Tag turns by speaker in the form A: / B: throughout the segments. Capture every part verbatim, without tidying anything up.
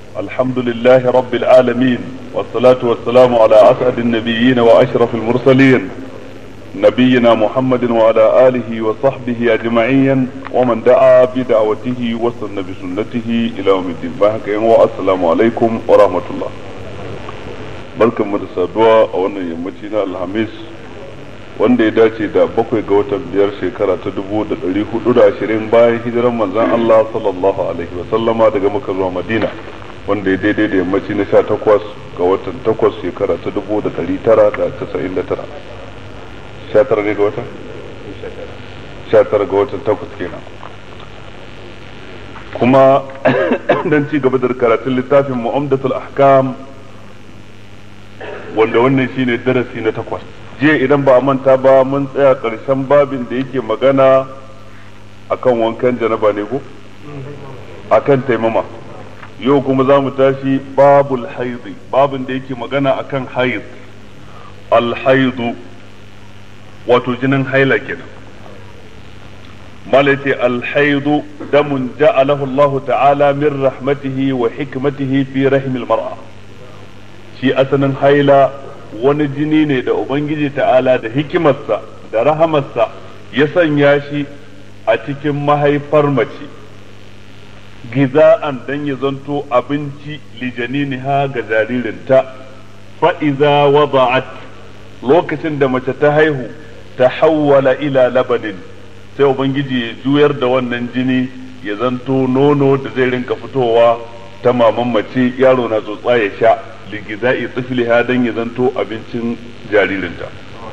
A: الحمد لله رب العالمين والصلاة والسلام على أسعد النبيين وأشرف المرسلين نبينا محمد وعلى آله وصحبه أجمعين ومن دعا بدعوته وسن بسنته إلى يوم الدين. والسلام عليكم ورحمة الله. barkan mu da saduwa a wannan yammaci na alhamis wanda ya dace da bakwai ga watan biyar shekara ta dubu da ɗari hudu da ashirin bayan hijiran manzon Allah sallallahu alaihi wa sallama daga Makka zuwa Madina, wanda ya daidai da yammaci na sha takwas ga watan takwas shekara ta dubu da ɗari tara da casa'in da tara. Sha tara ne ga watan? Sha tara ga watan takwas kenan. Kuma dan ci gaba da karatun littafin Mu'amdatul Ahkam, wanda wannan shine darasi na takwas. Jiya idan ba a manta ba mun tsaya ƙarshen babin da yake magana akan wankan janaba ne ko akan taimama. Yau kuma za mu tashi babul haidi, babin da yake magana akan haid. Al-haidu wato jinin haila kenan. Malaiti al-haidu damun ja'alahu Allah ta'ala min rahmatihi wa hikmatihi fi rahimil mar'a. Shi asalin haila wani jini ne da Ubangiji ta'ala da hikimarsa da rahamarsa ya sanya shi a cikin mahaifar mace, giza'an dan ya zanto abinci lijaniniha ga jaririnta. fa'iza wada'at, lokacin da mace ta haihu ta hawwala ila labanin, sai Ubangiji ya juyar da wannan jini ya zanto nono da zai rinka fitowa ta maman mace, yaro na tsotsa ya sha ligiza'i tsifliha dan ya zanto abincin jaririnta.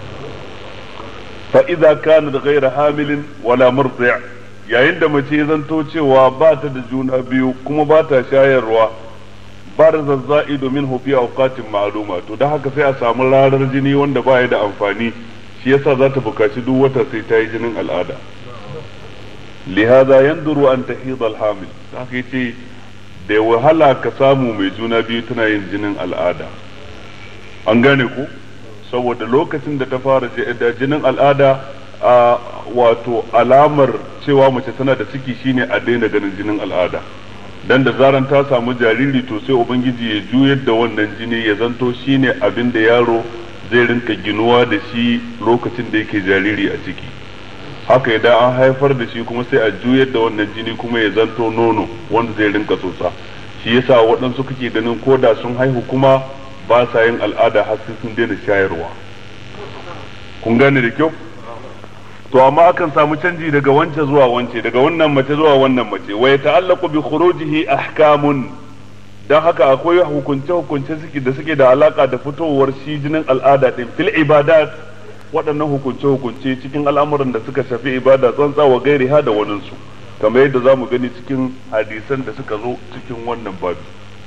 A: fa idza kanat ghayra hamilin wala murdi', yayin da mace ya zanto cewa ba ta da juna biyu kuma ba ta shayarwa, barza za'idu minhu fi awqatin ma'luma, to da haka sai a samu rarar jini wanda ba ya da amfani, shi yasa za ta bukaci duk wata sai ta yi jinin al'ada. Lihaza yanduru an tahid al-hamil, haka yace da wahala ka samu mai juna biyu tana yin jinin al'ada. An gane ku? Saboda lokacin da ta fara da jinin al'ada, a wato alamar cewa mace tana da ciki shine a daina ganin jinin al'ada. Dan da zaran ta samu jariri to sai Ubangiji ya juyar da wannan jini ya zanto shine abin da yaro zai rinka ginuwa da shi lokacin da yake jariri a ciki. Haka idan an haifar da shi kuma sai a juyar da wannan jini kuma ya zanto nono wanda zai rinka tsotsa. Shi yasa waɗansu kake ganin ko da sun haihu kuma ba sa yin al'ada har sai sun daina shayarwa. Kun gane da kyau? To amma akan samu canji daga wance zuwa wance, daga wannan mace zuwa wannan mace. Wa yata'allaqu bi khurujihi ahkamun, dan haka akwai hukunce hukunce suke da suke da alaka da fitowar shi jinin al'ada din fil ibadat. Waɗannan hukunce-hukunce cikin al'amuran da suka shafi ibada tsantsa wa gairi ha da waninsu, kamar yadda za mu gani cikin hadisan da suka zo cikin wannan babu.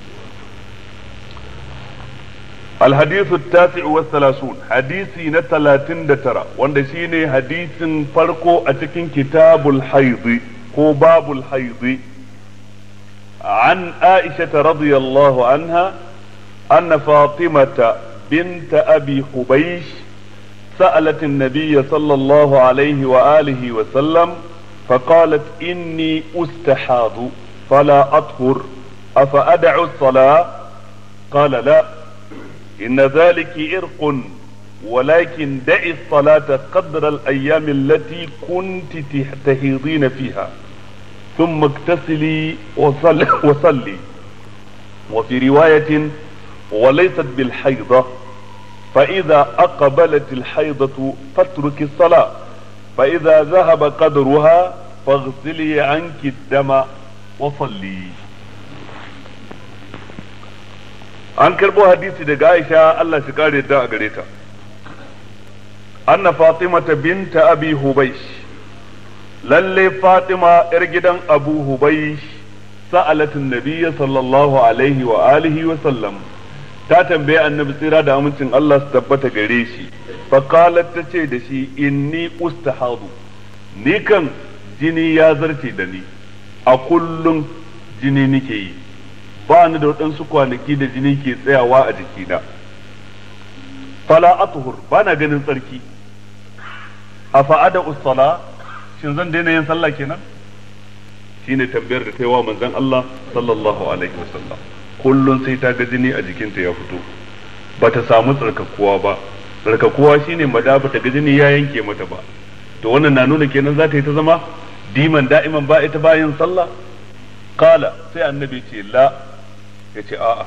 A: Alhadisu tasi wa salasun, hadisi na talatin da tara, wanda shine hadisin farko a cikin kitabul haizi ko babul haizi. An Aisha radiyallahu anha anna Fatimata binta Abi Hubaysh سألت النبي صلى الله عليه وآله وسلم فقالت إني أستحاض فلا أطهر أفأدع الصلاة؟ قال لا، إن ذلك إرق، ولكن دعي الصلاة قدر الأيام التي كنت تحيضين فيها ثم اغتسلي وصلي, وصلي. وفي رواية وليست بالحيضة، فإذا أقبلت الحيضة فاترك الصلاة، فإذا ذهب قدرها فاغسلي عنك الدم وصلي. an karbo hadisi daga Aisha Allah shi kare ta a gare ta, anna Fatimata binta Abi Hubaysh, lalle Fatima yar gidan Abu Hubaysh, sa'alatin nabiyyi sallallahu alaihi wa alihi wa sallam, ta tambaye annabi tsira da amincin Allah su tabbata gare shi. Fa qalat, ta ce da shi, inni ustahadu, ni kan jini ya zarce da ni, a kullum jini nike yi, ba ni da waɗansu kwanaki da jini ke tsayawa a jikina. Fala atuhur, ba na ganin tsarki. A fa'ada usala, shin zan daina yin sallah kenan? Shine tambayar da ta yi wa manzon Allah sallallahu alaihi wasallam. kullun sai ta ga jini a jikinta ya fito bata samu tsarkakuwa ba, tsarkakuwa shine madafa ta ga jini ya yanke mata ba, to wannan na nuna kenan za ta yi ta zama diman da'iman ba ita bayan sallah. Kala sai annabi ce la, ya ce a'a,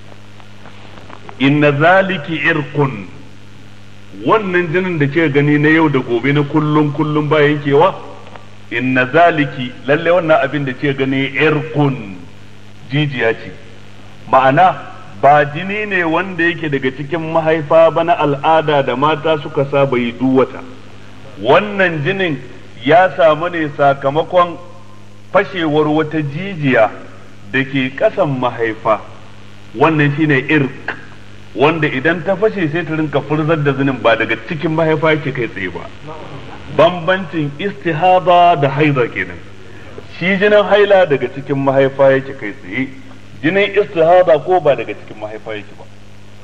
A: inna zaliki irqun, wannan jinin da ke gani na yau da gobe na kullum kullum ba yankewa, inna zaliki lalle wannan abin da ke gani irqun jijiya ce, ma'ana ba jini ne wanda yake daga cikin mahaifa ba na al'ada da mata suka saba yi duwata. Wannan jinin ya samu ne sakamakon fashewar wata jijiya da ke ƙasan mahaifa, wannan shine irk, wanda idan ta fashe sai ta rinka furzar da jinin ba daga cikin mahaifa yake kai tsaye ba. Bambancin istihada da haida kenan, shi jinin haila daga cikin mahaifa yake kai tsaye, jinin istihada ko ba daga cikin mahaifa yake ba.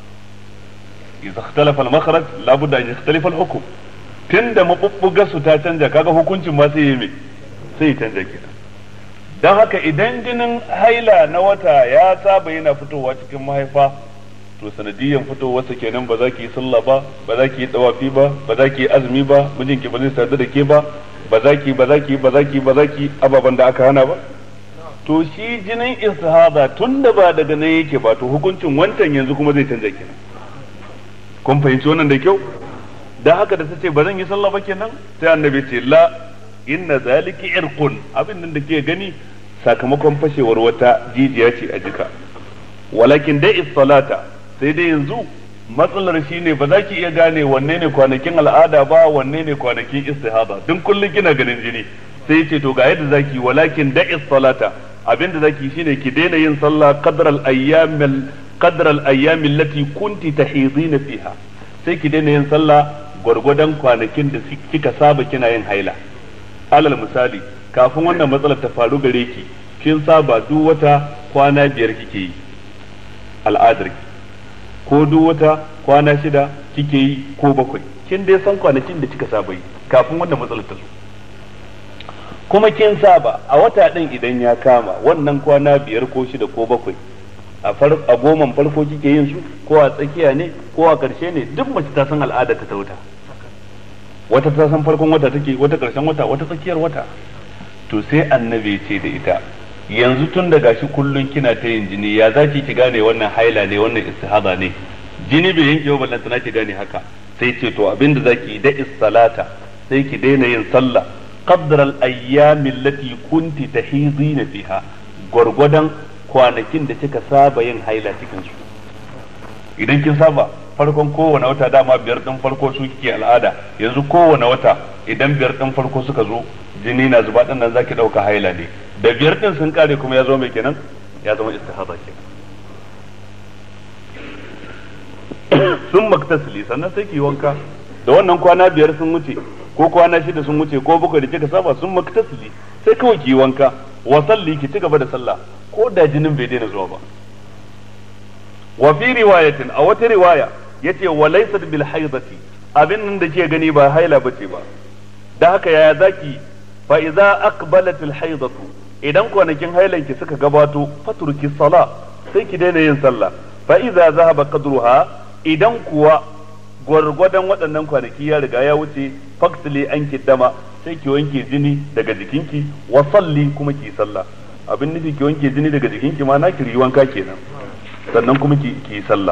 A: idza ikhtalafa al-makhraj la budda an yakhtalifa al-hukm, tunda mabubbuga su ta canja kaga hukuncin ma sai yi sai canja kenan. dan haka idan jinin haila na wata ya saba yana fitowa cikin mahaifa, to sanadiyan fitowarsa kenan ba za ki yi sallah ba, ba za ki yi tawafi ba, ba za ki yi azumi ba, mijinki ba zai sadu da ke ba, ba za ki ba za ki ba za ki ba za ki ababan da aka hana ba. To shi jinin istihada tunda ba daga nan yake ba, to hukuncin wancan yanzu kuma zai canza kenan. Kun fahimci wannan da kyau? Dan haka da tace ba zan yi sallah ba kenan, sai annabi ce la, inna zalika irqun, abin nan da ke gani sakamakon fashewar wata jijiya ce a jika. Walakin dai salata, sai dai yanzu matsalar shine ba za ki iya gane wanne ne kwanakin al'ada ba, wanne ne kwanakin istihada, duk kullun kina ganin jini. Sai ce to ga yadda zaki, walakin da'i salata, abinda zaki shine ki daina yin sallah qadra al-ayyam qadra al-ayyam allati kunti tahidina fiha, sai ki daina yin sallah gwargwadon kwanakin da kika saba kina yin haila. Alal misali, kafin wannan matsalar ta faru gare ki, kin saba duk wata kwana biyar kike yi al'adar ki, ko duk wata kwana shida kike yi ko bakwai, kin dai san kwanakin da kika saba yi kafin wannan matsalar ta zo. Kuma kin saba a wata ɗin idan ya kama wannan kwana biyar ko shida ko bakwai, a a goman farko kike yin su, ko a tsakiya ne ko a ƙarshe ne, duk mace ta san al'ada ta wuta. Wata ta san farkon wata take, wata ƙarshen wata, wata tsakiyar wata. To sai annabi ce da ita, yanzu tun da gashi kullun kina ta yin jini, ya zaki ki gane wannan haila ne wannan istihada ne, jini bai yanke ba ballantana ki gane haka. Sai ce to abinda zaki yi da salata, sai ki daina yin sallah qadra al-ayyam allati kunti tahidina fiha, gurgudan kwanakin da kika saba yin haila cikin su. Idan kin saba farkon kowane wata dama biyar din farko su kike al'ada, yanzu kowane wata idan biyar din farko suka zo jini na zuba din nan zaki dauka haila ne, da biyar din sun kare kuma ya zo mai kenan, ya zama istihada kenan. Sun maktasili, sannan sai ki wanka da wannan kwana biyar sun wuce ko kwana shida sun wuce ko bakwai da kika saba, sun maktasili sai kawai ki wanka, wa salli, ki ci gaba da sallah ko da jinin bai daina zuwa ba. Wa fi riwayatin, a wata riwaya yace wa laysat bil haidati, abin nan da ke gani ba haila bace ba. Da haka yaya zaki, fa idza aqbalat al haidatu, idan kwanakin hailan ki suka gabato, faturki sala, sai ki daina yin sallah. Fa idza zahaba qadruha, idan kuwa gwargwadon waɗannan kwanaki ya riga ya wuce, faktili an dama, sai ki wanke jini daga jikinki, wa salli, kuma ki sallah. Abin nufi ki wanke jini daga jikinki ma na ki wanka kenan, sannan kuma ki ki sallah.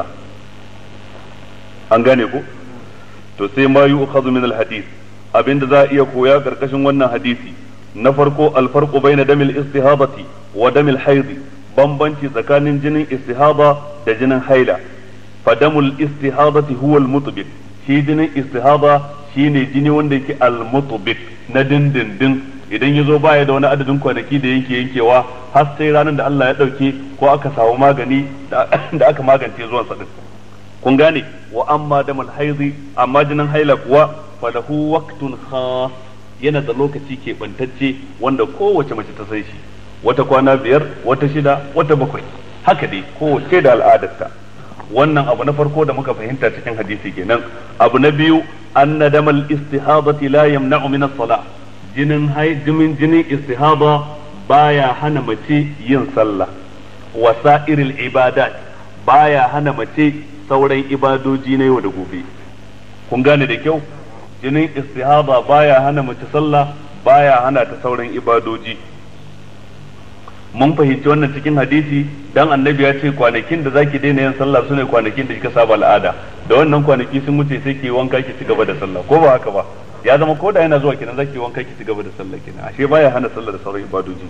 A: An gane ko? To sai ma yu'khadhu min al-hadith, abinda za a iya koya karkashin wannan hadisi. Na farko, al-farqu bayna damil istihadati wa damil haidi, bambanci tsakanin jinin istihada da jinin haila. Fa damul istihadati huwa al-mutbik, shi jinin istihada shine jini wanda yake al-mutbik na dindindin, idan yazo baya da wani adadin kwanaki da yake yankewa har sai ranar da Allah ya dauke ko aka samu magani da aka magance zuwan sa din. Kun gane? Wa amma damul haidi, amma jinin haila kuwa falahu waqtun khas, yana da lokaci ke bantacce wanda kowace mace ta san shi, wata kwana biyar, wata shida, wata bakwai, haka dai kowace da al'adarta. Wannan abu na farko da muka fahimta cikin hadisi kenan. Abu na biyu, anna damal istihadati la yamna'u min as-salah, jinin hay jinin jinin istihada baya hana mace yin sallah.
B: wa sa'iril ibadat baya hana mace sauran ibadoji na yau da gobe. Kun gane da kyau, jinin istihada baya hana mace sallah, baya hana ta sauran ibadoji. Mun fahimci wannan cikin hadisi dan annabi ya ce kwanakin da zaki daina yin sallah sune kwanakin da kika saba al'ada, da wannan kwanaki sun wuce sai ki wanka ki ci gaba da sallah, ko ba haka ba? Ya zama ko da yana zuwa kenan zaki wanka ki ci gaba da sallah kenan, ashe baya hana sallah da sauran ibadoji.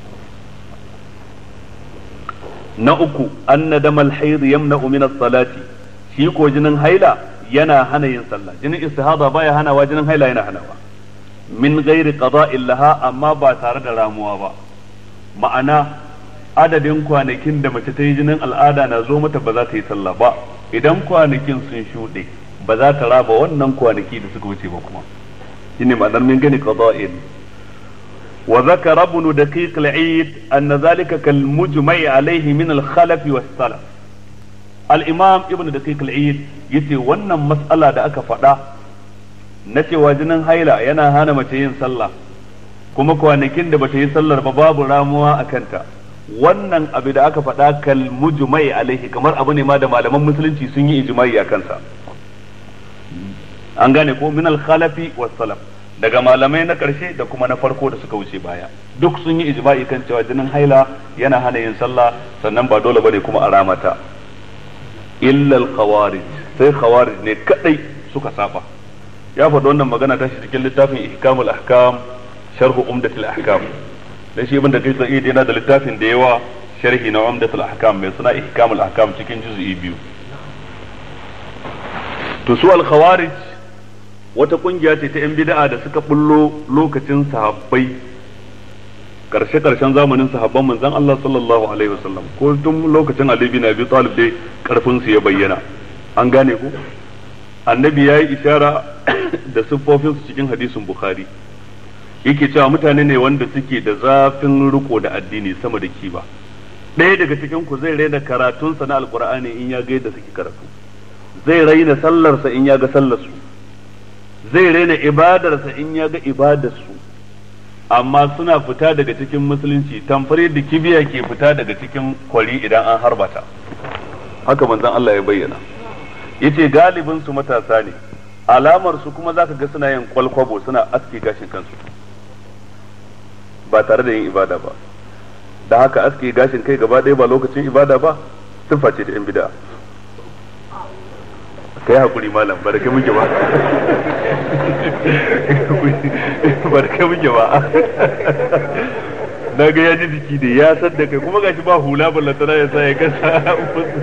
B: Na uku, anna damal hayd yamna'u min as-salati, shi ko jinin haila yana hana yin sallah. Jinin istihada baya hanawa, jinin haila yana hanawa. Min ghairi qada'in laha, amma ba tare da ramuwa ba. Ma'ana adadin kwanakin da mace ta yi jinin al'ada na zo mata ba za ta yi sallah ba, idan kwanakin sun shuɗe ba za ta raba wannan kwanaki da suka wuce ba kuma. Shine ma'anar min gani qada'in. Wa zakara ibn daqiq al-eid anna zalika kal mujma'i alayhi min al-khalaf wa salaf. Al-imam ibn daqiq al-eid yace wannan mas'ala da aka faɗa na cewa jinin haila yana hana mace yin sallah, kuma kwanakin da bata yi sallar ba babu ramuwa a kanta, wannan abu da aka faɗa kal mujma'i alaihi, kamar abu ne ma da malaman musulunci sun yi ijma'i a kansa. An gane ko min al-khalafi was salaf, daga malamai na karshe da kuma na farko da suka wuce baya, duk sun yi ijma'i kan cewa jinin haila yana hana yin sallah, sannan ba dole bane kuma a ramata. Illa al-khawarij, sai khawarij ne kadai suka saba. Ya faɗi wannan magana ta shi cikin littafin ihkamul ahkam sharhu umdatul ahkam. Dan shi ibn da kai sai yana da littafin da yawa sharhi na umdatul ahkam mai suna ihkamul ahkam cikin juz'i biyu. To su al-khawarij wata kungiya ce ta yan bid'a da suka bullo lokacin sahabbai, karshe karshen zamanin sahabban manzon Allah sallallahu alaihi wasallam, ko tun lokacin Ali bin Abi Talib dai karfin su ya bayyana. An gane ko annabi yayi ishara da siffofin su cikin hadisin Bukhari, yake cewa mutane ne wanda suke da zafin riko da addini sama da kiba. Ɗaya daga cikin ku zai raina karatunsa na alkur'ani in ya ga yadda suke karatu, zai raina sallarsa in ya ga sallarsu, zai raina ibadarsa in ya ga ibadarsu, amma suna fita daga cikin musulunci tamfar yadda kibiya ke fita daga cikin kwari idan an harbata. Haka manzon Allah ya bayyana, yace galibin su matasa ne, alamar su kuma zaka ga suna yin kwalkwabo, suna aske gashin kansu ba tare da yin ibada ba. Da haka aske gashin kai gaba ɗaya ba lokacin ibada ba, sifa ce da yan bid'a. Kai hakuri malam, barke muke ba barke muke ba na ga ya ji jiki da ya san da kai, kuma gashi ba hula ballantana ya sa ya kasa.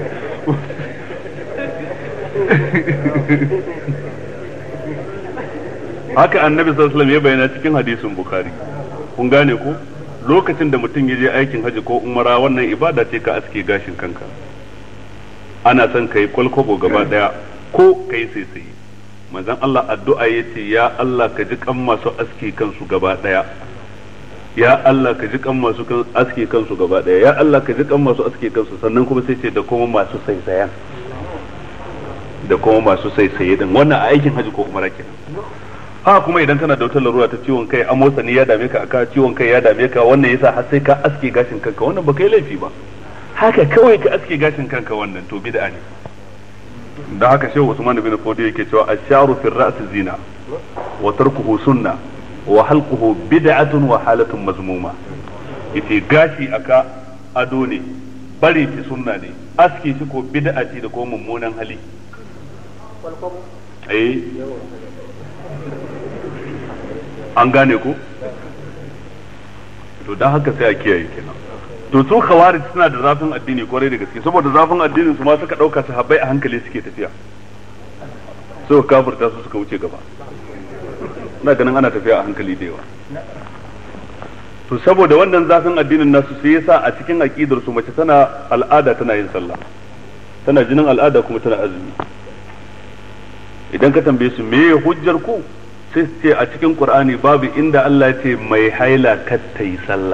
B: Haka annabi sallallahu alaihi wasallam ya bayyana cikin hadisin Bukhari. Kun gane ko lokacin da mutum ya je aikin haji ko umara, wannan ibada ce ka aske gashin kanka. Ana son kai kwalkwabo gaba daya ko kai sai manzon Allah addu'a yace ya Allah ka ji kan masu aske kansu gaba daya, ya Allah ka ji kan masu aske kansu gaba daya, ya Allah ka ji kan masu aske kansu, sannan kuma sai ce da kuma masu saisayan, da kuma masu saisaye din. Wannan a aikin haji ko umara kenan. Ha kuma idan kana da wata larura ta ciwon kai, amosani ya dame ka, aka ciwon kai ya dame ka, wannan yasa har sai ka aske gashin kanka, wannan ba kai laifi ba. Haka kawai ka aske gashin kanka, wannan to bid'a ne. Da haka Shehu Usman bin Fodi yake cewa ash-sha'ru fi ar-ra's zina wa tarkuhu sunna wa halquhu bid'atun wa halatun mazmuma. Yace gashi aka ado ne, bari shi sunna ne, aske shi ko bid'a ce da ko mummunan hali. Eh an gane ku? To dan haka sai a kiyaye kenan. To su khawarij suna da zafin addini kwarai da gaske, saboda zafin addinin su ma suka dauka sahabbai a hankali suke tafiya, suka kafirta su suka wuce gaba. Ina ganin ana tafiya a hankali da yawa. To saboda wannan zafin addinin nasu sai yasa a cikin aqidar su mace tana al'ada tana yin sallah, tana jinin al'ada kuma tana azumi. Idan ka tambaye su meye hujjar ku, sai su ce a cikin Qur'ani babu inda Allah ya ce mai haila kar ta yi sallah.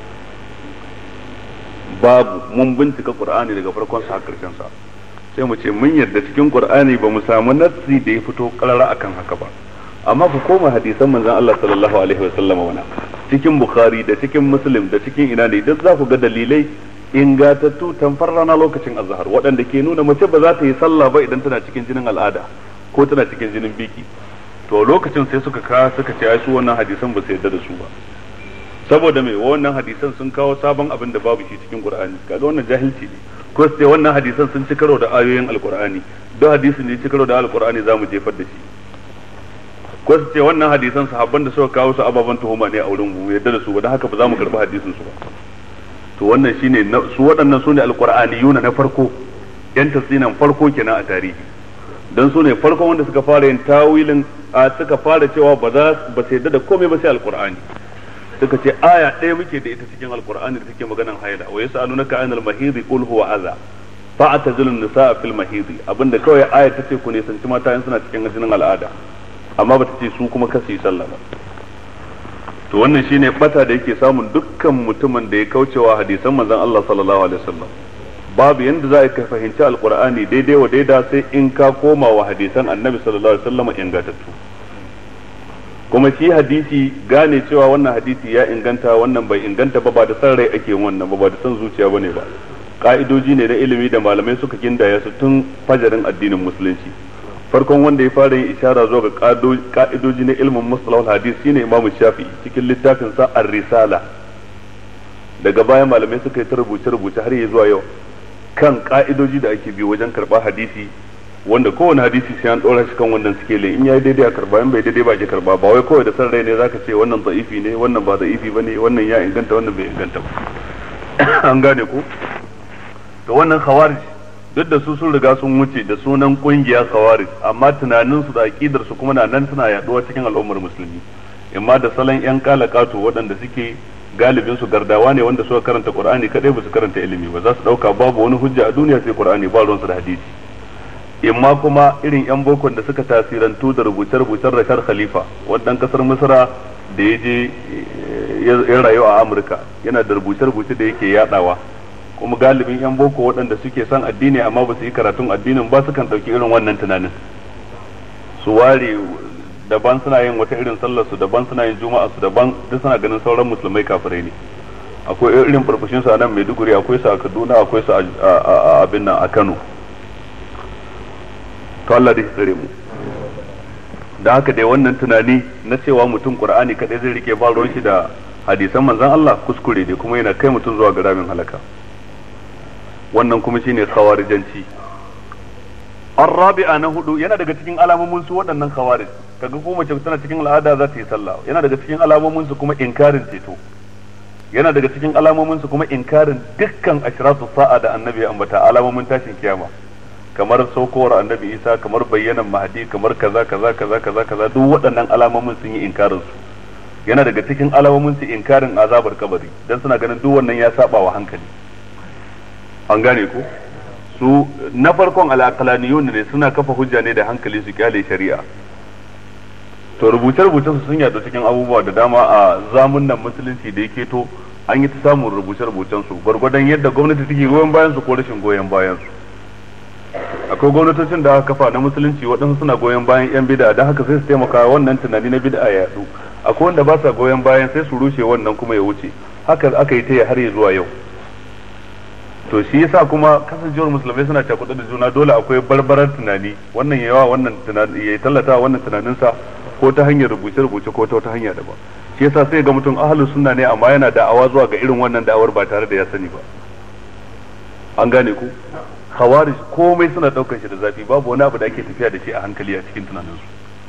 B: Babu, mun bincika Qur'ani daga farkon sa har karshen sa. Sai mu ce mun yarda cikin Qur'ani ba mu samu nassi da ya fito karara akan haka ba. Amma ku koma hadisan manzon Allah sallallahu alaihi wa sallam wana cikin Bukhari da cikin Muslim da cikin ina ne duk za ku ga dalilai ingatattu tamfar rana lokacin azhar waɗanda ke nuna mace ba za ta yi sallah ba idan tana cikin jinin al'ada ko tana cikin jinin biki. To lokacin sai suka ka suka ce ai su wannan hadisan ba su yarda da su ba, saboda mai wannan hadisan sun kawo sabon abin da babu shi cikin Qur'ani. Kaga wannan jahilci ne. Ko sai wannan hadisan sun ci karo da ayoyin Alqur'ani, don hadisin ne ci karo da Alqur'ani zamu jefar da shi. Ko su ce wannan hadisan sahabban da suka kawo su ababan tuhuma ne a wurin mu yarda da su ba, don haka ba za mu karɓi hadisin su ba. To wannan shine su waɗannan sune alqur'aniyuna na farko, yan tafsirin farko kenan a tarihi, dan su ne farkon wanda suka fara yin tawilin a suka fara cewa ba za ba sai da komai ba sai alqur'ani. Suka ce aya ɗaya muke da ita cikin alqur'ani da take maganan haila, wa yasalunaka anil mahidi qul huwa adha fa'tazilun nisaa fil mahidi, abinda kawai aya tace ku ne sanci mata in suna cikin jinin al'ada, amma bata ce su kuma kasu yi sallah ba. To wannan shine bata da yake samun dukkan mutumin da ya kaucewa hadisan manzon Allah sallallahu alaihi wasallam. Babu yanda za ka fahimci alqur'ani daidai wa daida sai in ka koma wa hadisan annabi sallallahu alaihi wasallam ingantattu. Kuma shi hadisi gane cewa wannan hadisi ya inganta wannan bai inganta ba ba da san rai ake wannan ba ba da san zuciya bane ba. Ka'idoji ne na ilimi da malamai suka gindaya su tun fajarin addinin musulunci. Farkon wanda ya fara yin ishara zuwa ga ka'idoji na ilmin mustalahul hadis shine Imam Shafi'i cikin littafin sa Ar-Risala. Daga baya malamai suka yi ta rubuce rubuce har zuwa yau kan ka'idoji da ake bi wajen karba hadisi, wanda kowane hadisi sai an dora shi kan wannan sikeli, in yayi daidai a karba, in bai daidai ba ke karba. Ba wai kawai da san rai ne zaka ce wannan da'ifi ne wannan ba da'ifi bane, wannan ya inganta wannan bai inganta ba. An gane ko? To wannan khawarij duk da su sun riga sun wuce da sunan kungiya khawarij, amma tunanin su da aqidar su kuma na nan suna yaduwa cikin al'ummar musulmi, imma da salon yan kalakatu waɗanda suke galibin su gardawa ne wanda suka karanta Qur'ani kadai ba su karanta ilimi ba, za su dauka babu wani hujja a duniya sai Qur'ani, ba ruwansu da hadisi. Imma kuma irin yan bokon da suka tasirantu da rubuce-rubucen Rashad Khalifa, wannan kasar Misra da ya je ya rayu a Amurka, yana da rubuce-rubuce da yake yadawa. Kuma galibin yan boko waɗanda suke son addini amma ba su yi karatun addinin ba su kan ɗauki irin wannan tunanin, su ware daban suna yin wata irin sallar su daban, suna yin juma'a su daban, duk suna ganin sauran musulmai kafirai ne. Akwai irin farfashin su a nan Maiduguri, akwai su a Kaduna, akwai su a abin nan a Kano. To Allah da shi tsare mu. Da haka dai wannan tunani na cewa mutum Qur'ani kadai zai rike ba ruwan shi da hadisan manzon Allah kuskure ne, kuma yana kai mutum zuwa ga ramin halaka. Wannan kuma shine khawarijanci. Ar-rabi'a na hudu yana daga cikin alamomin su waɗannan khawarij, kaga ko mace tana cikin al'ada za ta yi sallah, yana daga cikin alamomin su kuma inkarin ceto, yana daga cikin alamomin su kuma inkarin dukkan ashratu sa'a da annabi ya ambata, alamomin tashin kiyama, kamar saukowar annabi Isa, kamar bayyanan mahdi, kamar kaza kaza kaza kaza kaza, duk waɗannan alamomin sun yi inkarin su. Yana daga cikin alamomin su inkarin azabar kabari, dan suna ganin duk wannan ya saba wa hankali. An gane ku? Su na farkon al'aqlaniyun ne, suna kafa hujja ne da hankali su kyale shari'a. To rubuce-rubucen su sun yaɗu cikin abubuwa da dama a zamunan musulunci da yake to an yi ta samun rubuce-rubucen su gwargwadon yadda gwamnati take goyon bayan su ko rashin goyon bayan su. Akwai gwamnatocin da aka kafa na musulunci waɗansu suna goyon bayan yan bid'a, don haka sai su taimaka wannan tunani na bid'a ya yaɗu. Akwai wanda ba sa goyon bayan sai su rushe wannan kuma ya wuce. Haka aka yi ta har ya zuwa yau. To shi yasa kuma kasancewar musulmai suna cakuɗa da juna, dole akwai barbarar tunani, wannan yawa wannan tunani ya tallata wannan tunaninsa ko ta hanyar rubuce-rubuce ko ta wata hanya daban. Shi yasa sai ga mutum ahlus sunna ne amma yana da'awa zuwa ga irin wannan da'awar ba tare da ya sani ba. An gane ku? Khawarij komai suna daukar shi da zafi, babu wani abu da ake tafiya da shi a hankali a cikin tunaninsu.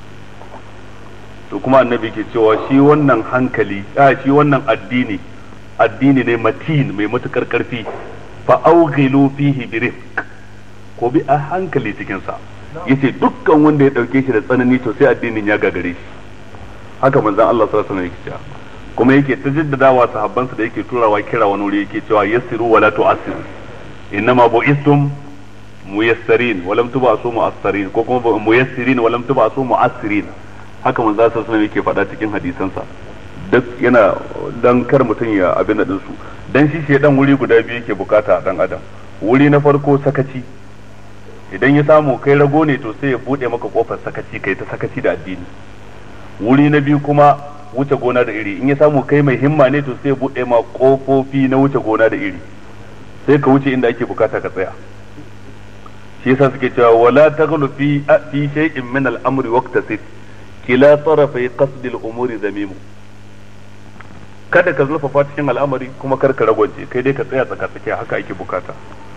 B: To kuma annabi ke cewa shi wannan hankali, a shi wannan addini addini ne matin mai matukar karfi, fa aughilu fihi birifq, ko bi a hankali cikin sa. Yace dukkan wanda ya dauke shi da tsanani to sai addinin ya gagare shi. Haka manzon Allah sallallahu alaihi wasallam yake cewa, kuma yake tajaddadawa sahabbansa da yake turawa kira wani wuri yake cewa yassiru wala tu'assiru, innama bu'istum muyassarin wa lam tub'asu mu'assirin, ko kuma muyassirin wa lam tub'asu mu'assirin. Haka manzon sallallahu alaihi wasallam yake faɗa cikin hadisansa. Duk yana dan kar mutum ya abin da dinsu, dan shi shedan wuri guda biyu yake bukata a dan adam. Wuri na farko sakaci, idan ya samu kai rago ne to sai ya bude maka kofar sakaci, kai ta sakaci da addini. Wuri na biyu kuma wuce gona da iri, in ya samu kai mai himma ne to sai ya bude ma kofofi na wuce gona da iri. sai ka wuce inda ake bukata ka tsaya. shi yasa suke cewa wala taghlu fi fi shay'in min al-amri waqtasid kila tarafai qasd al-umuri zamimu. kada ka zurfafa cikin al'amari kuma kar ka ragwaje, kai dai ka tsaya tsaka-tsakiya, haka ake bukata.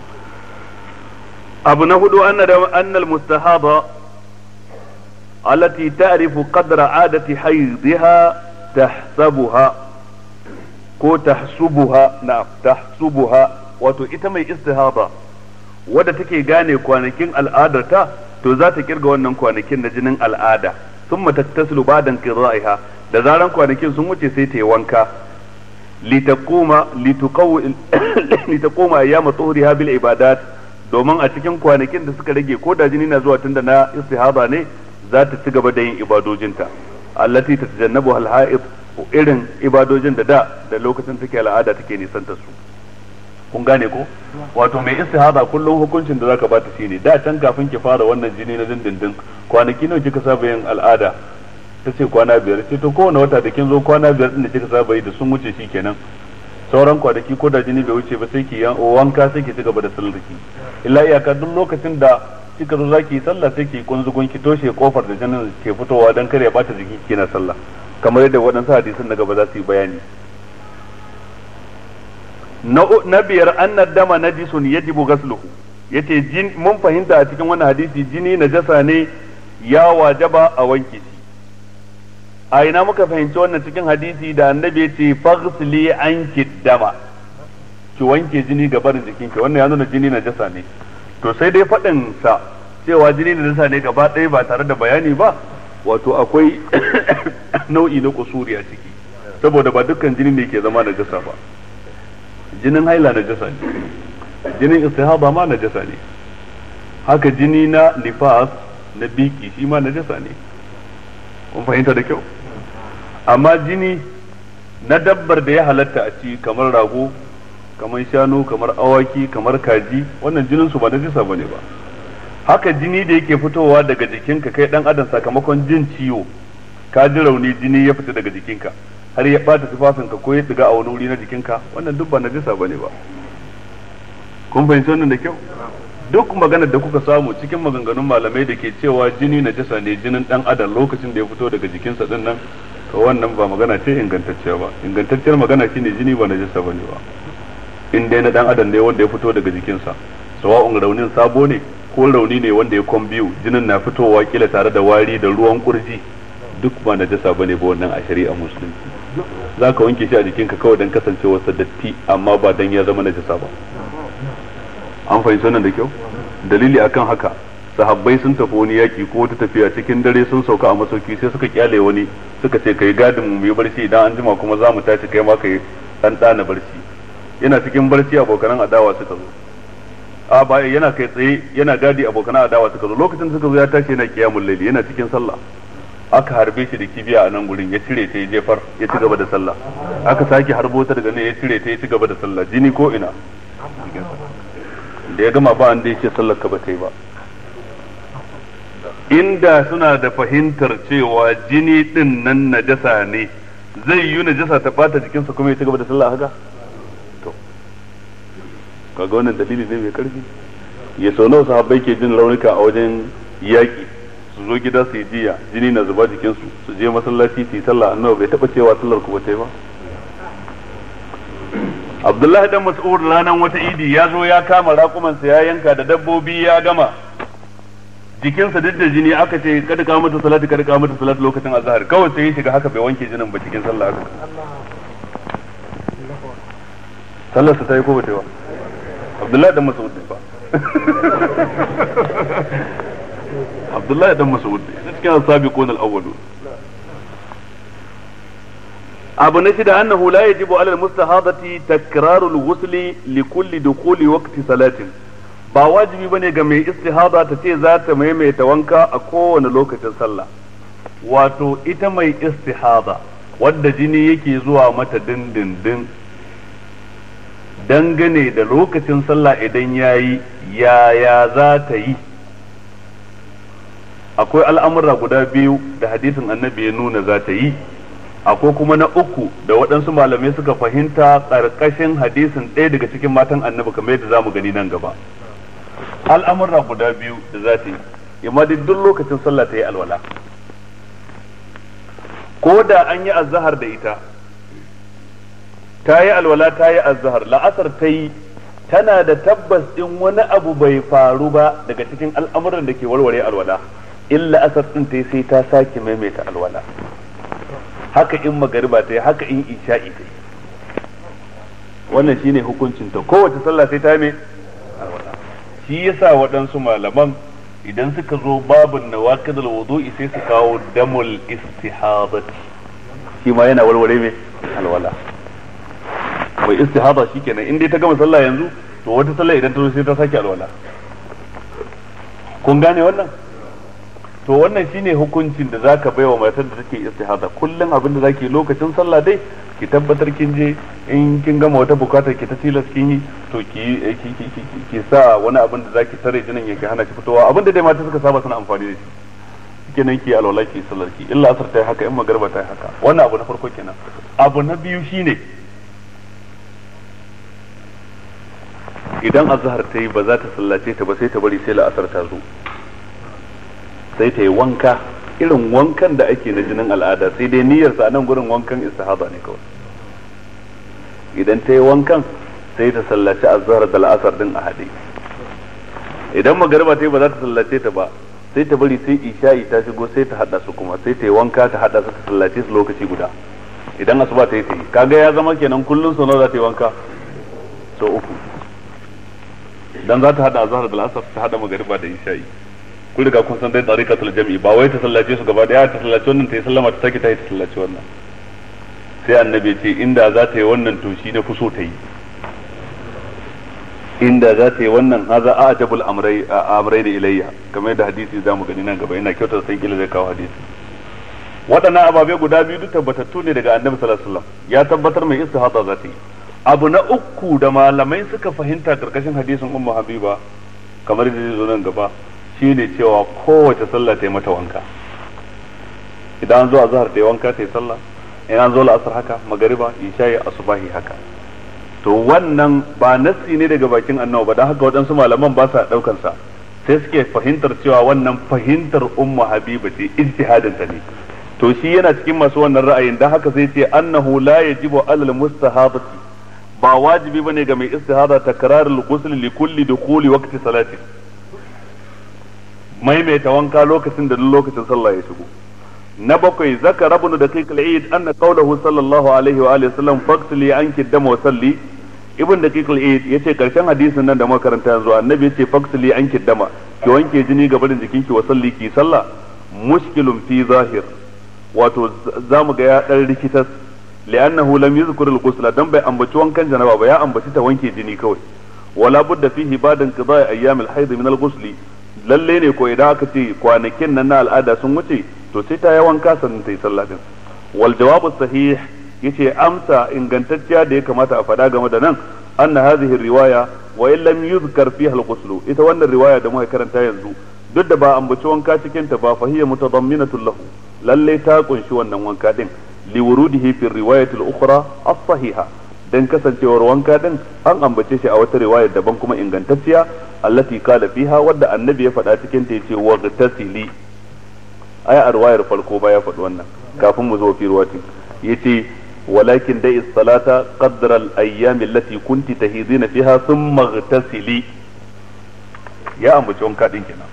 B: abu na hudu anna da anna al-mustahaba allati ta'rifu qadra 'adati haydha tahsabuha ko tahsubuha na tahsubuha, wato ita mai istihaba wadda take gane kwanakin al'adarta to za ta kirga wannan kwanakin na jinin al'ada, thumma tattasilu ba'da qira'iha, da zaran kwanakin sun wuce sai ta yi wanka, litaquma lituqawi litaquma ayyama tuhriha bil ibadat, domin a cikin kwanakin da suka rage ko da jini na zuwa tunda na istihaba ne za ta ci gaba da yin ibadojinta, allati tatajannabu al ha'id, irin ibadojin da da da lokacin take al'ada take nisanta su. kun gane ko? wato mai istihada kullum hukuncin da zaka bata shine da can kafin ki fara wannan jini na dindindin kwanaki nawa kika saba yin al'ada, ta ce kwana biyar, ce to kowane wata da kin zo kwana biyar din da kika saba yi da sun wuce shi kenan, sauran kwanaki ko da jini bai wuce ba sai ki wanka sai ki ci gaba da sallarki. illa iyaka duk lokacin da kika zo zaki yi sallah sai ki kunzugun ki toshe kofar da jinin ke fitowa dan kare ya bata jiki kina sallah, kamar yadda waɗansu hadisin na gaba za su yi bayani. na biyar annar dama najisun yajibu ghasluhu, yace jin mun fahimta a cikin wannan hadisi jini najasa ne ya wajaba a wanke shi. a ina muka fahimci wannan cikin hadisi da annabi yace faghsili anki dama, ki wanke jini ga barin jikinki, wannan ya nuna jini najasa ne. to sai dai faɗin sa cewa jini najasa ne gaba ɗaya ba tare da bayani ba, wato akwai nau'i na kusuri a ciki, saboda ba dukkan jini ne ke zama najasa ba. jinin haila najasa ne, jinin istihaba ma najasa ne, haka jini na nifas na biki shi ma najasa ne. kun fahimta da kyau? amma jini na dabbar da ya halatta a ci kamar rago, kamar shanu, kamar awaki, kamar kaji, wannan jinin su ba najasa bane ba. haka jini da yake fitowa daga jikinka kai dan adam sakamakon jin ciwo, ka ji rauni jini ya fita daga jikinka har ya bata tufafinka ko ya diga a wani wuri na jikinka, wannan duk ba najasa bane ba. kun fahimci wannan da kyau? duk maganar da kuka samu cikin maganganun malamai da ke cewa jini najasa ne, jinin dan adam lokacin da ya fito daga jikinsa din nan, to wannan ba magana ce ingantacciya ba. ingantacciyar magana shine jini ba najasa bane ba, in dai na dan adam ne wanda ya fito daga jikinsa, sawa'un raunin sabo ne ko rauni ne wanda ya kwan biyu, jinin na fitowa kila tare da wari da ruwan kurji, duk ba najasa bane ba wannan a shari'a musulunci. za ka wanke shi a jikinka kawai don kasancewarsa datti, amma ba don ya zama najasa ba. an fahimci wannan da kyau? dalili akan haka sahabbai sun tafi wani yaki ko wata tafiya, cikin dare sun sauka a masauki sai suka kyale wani, suka ce kai gadin mu yi barci, idan an jima kuma za mu tashi kai ma kai dan dana barci. yana cikin barci abokanan adawa suka zo, a baya yana kai tsaye yana gadi abokanan adawa suka zo, lokacin da suka zo ya tashi yana kiyamul laili, yana cikin sallah, aka harbe shi da kibiya a nan gurin, ya cire ta ya jefar, ya ci gaba da sallah. aka sake harbo ta daga nan, ya cire ta ya ci gaba da sallah, jini ko ina. da ya gama ba wanda yake sallar ka ba ta yi ba. inda suna da fahimtar cewa jini din nan najasa ne, zai yi najasa ta bata jikinsa kuma ya ci gaba da sallah haka? to kaga wannan dalili ne mai karfi. ya sau nawa sahabbai ke jin raunuka a wajen yaki, su zo gida su yi jiya, jini na zuba jikinsu, su je masallaci su yi sallah, annabi bai taba cewa sallar ku ba ta yi ba. Abdullahi dan Mas'ud ranar wata idi ya zo ya kama raƙumansa ya yanka da dabbobi ya gama, jikinsa duk da jini, aka ce kada ka mata salati kada ka mata salati lokacin azhar, kawai sai ya shiga haka bai wanke jinin ba cikin sallah haka. sallar sa ta yi ko ba ta yi ba? Abdullahi dan Mas'ud ne ba. Abdullahi dan Mas'ud ne cikin sabiqun al-awwalun. abu na shida annahu la yajibu ala al-mustahadati takraru al-ghusli li kulli dukhuli waqti salatin, ba wajibi bane ga mai istihada ta ce za ta maimaita wanka a kowane lokacin sallah. wato ita mai istihada wadda jini yake zuwa mata dindindin, dangane da lokacin sallah idan yayi yaya za ta yi. akwai al'amura guda biyu da hadisin annabi ya nuna za ta yi. akwai kuma na uku da waɗansu malamai suka fahimta ƙarƙashin hadisin ɗaya daga cikin matan annabi kamar yadda zamu gani nan gaba. Al'amurra guda biyu da za ta yi imma duk lokacin sallah ta yi alwala, ko da an yi azhar da ita ta yi alwala ta yi azhar, la'asar ta yi, tana da tabbas in wani abu bai faru ba daga cikin al'amuran da ke warware alwala, illa asar din ta yi sai ta sake maimaita alwala. Haka in magariba ta yi, haka in isha'i ta yi. Wannan shine hukuncin ta, kowace sallah sai ta mai alwala. Shi yasa waɗansu malaman idan suka zo babun nawaqidul wudu'i sai su kawo damul istihadati, shi ma yana warware mai alwala. Mai istihada shikenan in dai ta gama sallah yanzu to wata sallah idan ta zo sai ta sake alwala. Kun gane wannan? To wannan shine hukuncin da zaka baiwa matar da take istihada. Kullum abin da zaki lokacin sallah dai ki tabbatar kin je in kin gama wata bukatar ki ta tilas kin yi to ki ki ki ki sa wani abin da zaki tare jinin yake hana ki fitowa, abin da dai mata suka saba suna amfani da shi. Kenan ki alwala ki sallar ki, illa asar ta yi haka, in magarba ta yi haka. Wannan abu na farko kenan. Abu na biyu shine idan azhar ta yi ba za ta sallace ta ba sai ta bari sai la'asar ta zo, sai ta yi wanka irin wankan da ake na jinin al'ada, sai dai niyyarsa a nan gurin wankan istihada ne kawai. Idan ta yi wankan sai ta sallaci azhar da la'asar din a haɗe. Idan magariba ta yi ba za ta sallace ta ba sai ta bari sai isha'i ta shigo sai ta haɗa su kuma sai ta yi wanka ta haɗa su ta sallace su lokaci guda. Idan asuba ta yi ta yi, kaga ya zama kenan kullum sau nawa za ta yi wanka? Sau uku. Dan za ta hada azhar da al'asr ta hada magariba da isha'i. Kun riga kun san dai tariqatul jam'i, ba wai ta sallace su gaba daya ta sallace wannan ta yi sallama ta sake ta yi ta sallace wannan. Sai annabi ya ce inda za ta yi wannan to shi ne fi so ta yi. Inda za ta yi wannan haza ajabul amrai amrai da ilayya, kamar yadda hadisi zamu gani nan gaba, ina kyautar san kila zai kawo hadisi. Waɗannan ababe guda biyu duk tabbatattu ne daga annabi sallallahu alaihi wasallam, ya tabbatar mai istihada za ta yi. Abu na uku da malamai suka fahimta karkashin hadisin Ummu Habiba kamar da zai zo nan gaba shine cewa kowace sallah ta yi mata wanka. Idan an zo azhar ta yi wanka ta yi sallah, in an zo la'asar haka, magariba, isha'i, asubahi haka. To wannan ba nassi ne daga bakin annabi ba, dan haka waɗansu malaman ba sa daukan sa, sai suke fahimtar cewa wannan fahimtar Ummu Habiba ce, ijtihadin ta ne. To shi yana cikin masu wannan ra'ayin, dan haka sai ce annahu la yajibu alal mustahabati, ba wajibi bane ga mai istihada takrarul ghusl li kulli dukhuli waqti salati, maimaita wanka lokacin da lokacin sallah ya shigo. Na bakwai zakara ibn daqiq al-eid anna qawluhu sallallahu alaihi wa alihi wasallam faqtili anki dama wa salli. Ibn daqiq al-eid yace karshen hadisin nan da muka karanta yanzu, annabi yace faqtili anki dama, ki wanke jini ga barin jikinki wa salli ki sallah. Mushkilun fi zahir, wato zamu ga ya dan rikitas li'annahu lam yuzkur al-ghusl, dan bai ambaci wankan janaba ba, ya ambaci ta wanke jini kawai. Wala budda fihi ba'da inqida'i ayyam al-hayd min al-ghusl, lalle ne ko idan aka ce kwanakin nan na al'ada sun wuce to sai ta yi wanka sannan ta yi sallah din. Wal jawabu sahih yace amsa ingantacciya da ya kamata a faɗa game da nan, anna hadhihi riwaya wa in lam yuzkar fiha al-ghusl, ita wannan riwaya da muka karanta yanzu duk da ba ambaci wanka cikin ta ba, fa hiya mutadamminatul lahu, lalle ta kunshi wannan wanka din liwurudihi fi riwayati al-ukhra as-sahiha, dan kasancewar wanka din an ambace shi a wata riwaya daban kuma ingantacciya, allati qala fiha, wadda annabi ya faɗa cikin ta yace waghtasili. Ai a riwayar farko ba ya faɗi wannan kafin mu zo fi riwayatin, yace walakin dai as-salata qadra al-ayyam allati kunti tahidina fiha thumma ightasili, ya ambace wanka din kenan.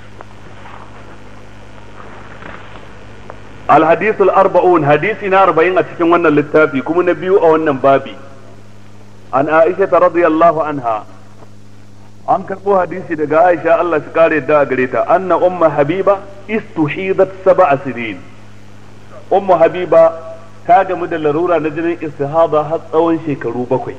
B: الحديث الأربعون، حديثنا أربعين أتكلم عن اللتافي كم نبيو أو النبابي عن عائشة رضي الله عنها، عن كتبو حديثي دقا عائشة الله شكاري دا قريتا أن أم حبيبة استحيضت سبع سنين. أم حبيبة تاج مدى اللرورة نجن استحاضة حتى وانشي كروبكوي،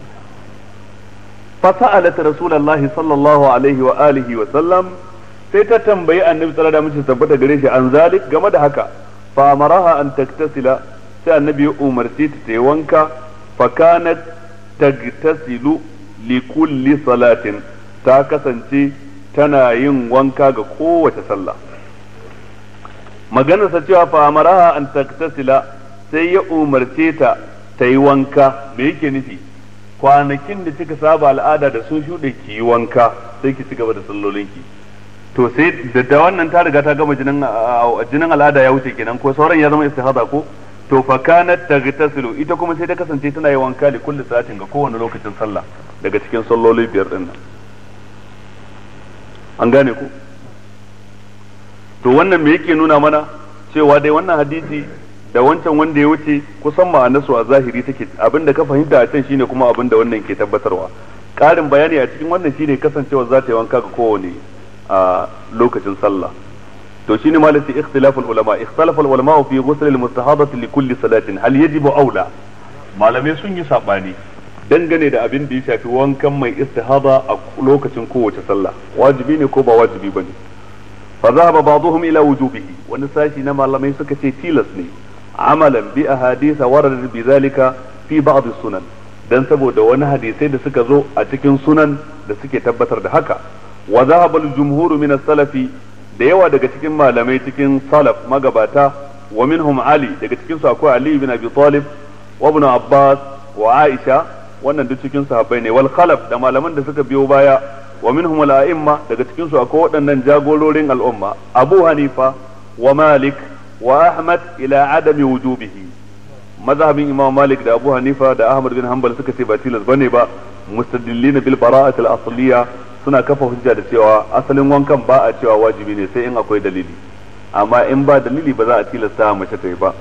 B: فسألت رسول الله صلى الله عليه وآله وسلم، سيتتنبي النبي صلى الله عليه وسلم تثبت قريشي عن ذلك قمد هكا، فأمرها أن تغتسل، sai annabi ya umarci ta ta wanka, fakanat tagtasilu li kulli salatin, ta kasance tana yin wanka ga kowace sallah. Maganar sa cewa fa amaraha an tagtasila, sai ya umarce ta ta yi wanka. Me yake nufi? Kwanakin da kika saba al'ada da sun shuɗe ki yi wanka sai ki ci gaba da sallolinki. To sai da wannan ta riga ta gama jinin jinin al'ada ya wuce kenan, ko sauran ya zama istihada ko to fa kanat tagtasilu, ita kuma sai ta kasance tana yi wanka li kulli salatin ga kowane lokacin sallah daga cikin salloli biyar din nan. An gane ku? To wannan me yake nuna mana? Cewa dai wannan hadisi da wancan wanda ya wuce kusan ma'anarsu a zahiri take, abinda ka fahimta a can shine kuma abinda wannan ke tabbatarwa. Ƙarin bayani a cikin wannan shine kasancewa za ta yi wanka ga kowane a lokacin sallah. To shine malati ikhtilaful ulama, ikhtalafa ulama fi ghusl al-mustahadati li kulli salatin hal yajibu aula. Malamai sun yi sabani dangane da abin da ya shafi wankan mai istihada a lokacin kowace sallah, wajibi ne ko ba wajibi bane. fa dhahaba ba'dhum ila wujubihi, wani sashi na malamai suka ce tilas ne, amalan bi ahadith warada bi zalika fi ba'd sunan, dan saboda wani hadisai da suka zo a cikin sunan da suke tabbatar da haka. Wa dhahaba al-jumhur min as-salafi, da yawa daga cikin malamai cikin salaf magabata, wa minhum Ali, daga cikin su akwai Ali ibn Abi Talib wa ibn Abbas wa Aisha, wannan duk cikin sahabbai ne, wal khalaf, da malaman da suka biyo baya, wa minhum al-a'imma, daga cikin su akwai waɗannan jagororin al'umma, Abu Hanifa wa Malik wa Ahmad ila adami wujubihi. Mazhabin Imam Malik da Abu Hanifa da Ahmad bin Hanbal suka ce ba tilas bane ba, mustadillina bil bara'ati al-asliyya, suna kafa hujja da cewa asalin wankan ba a cewa wajibi ne sai in akwai dalili, amma in ba dalili ba za a tilasta mace ta yi ba.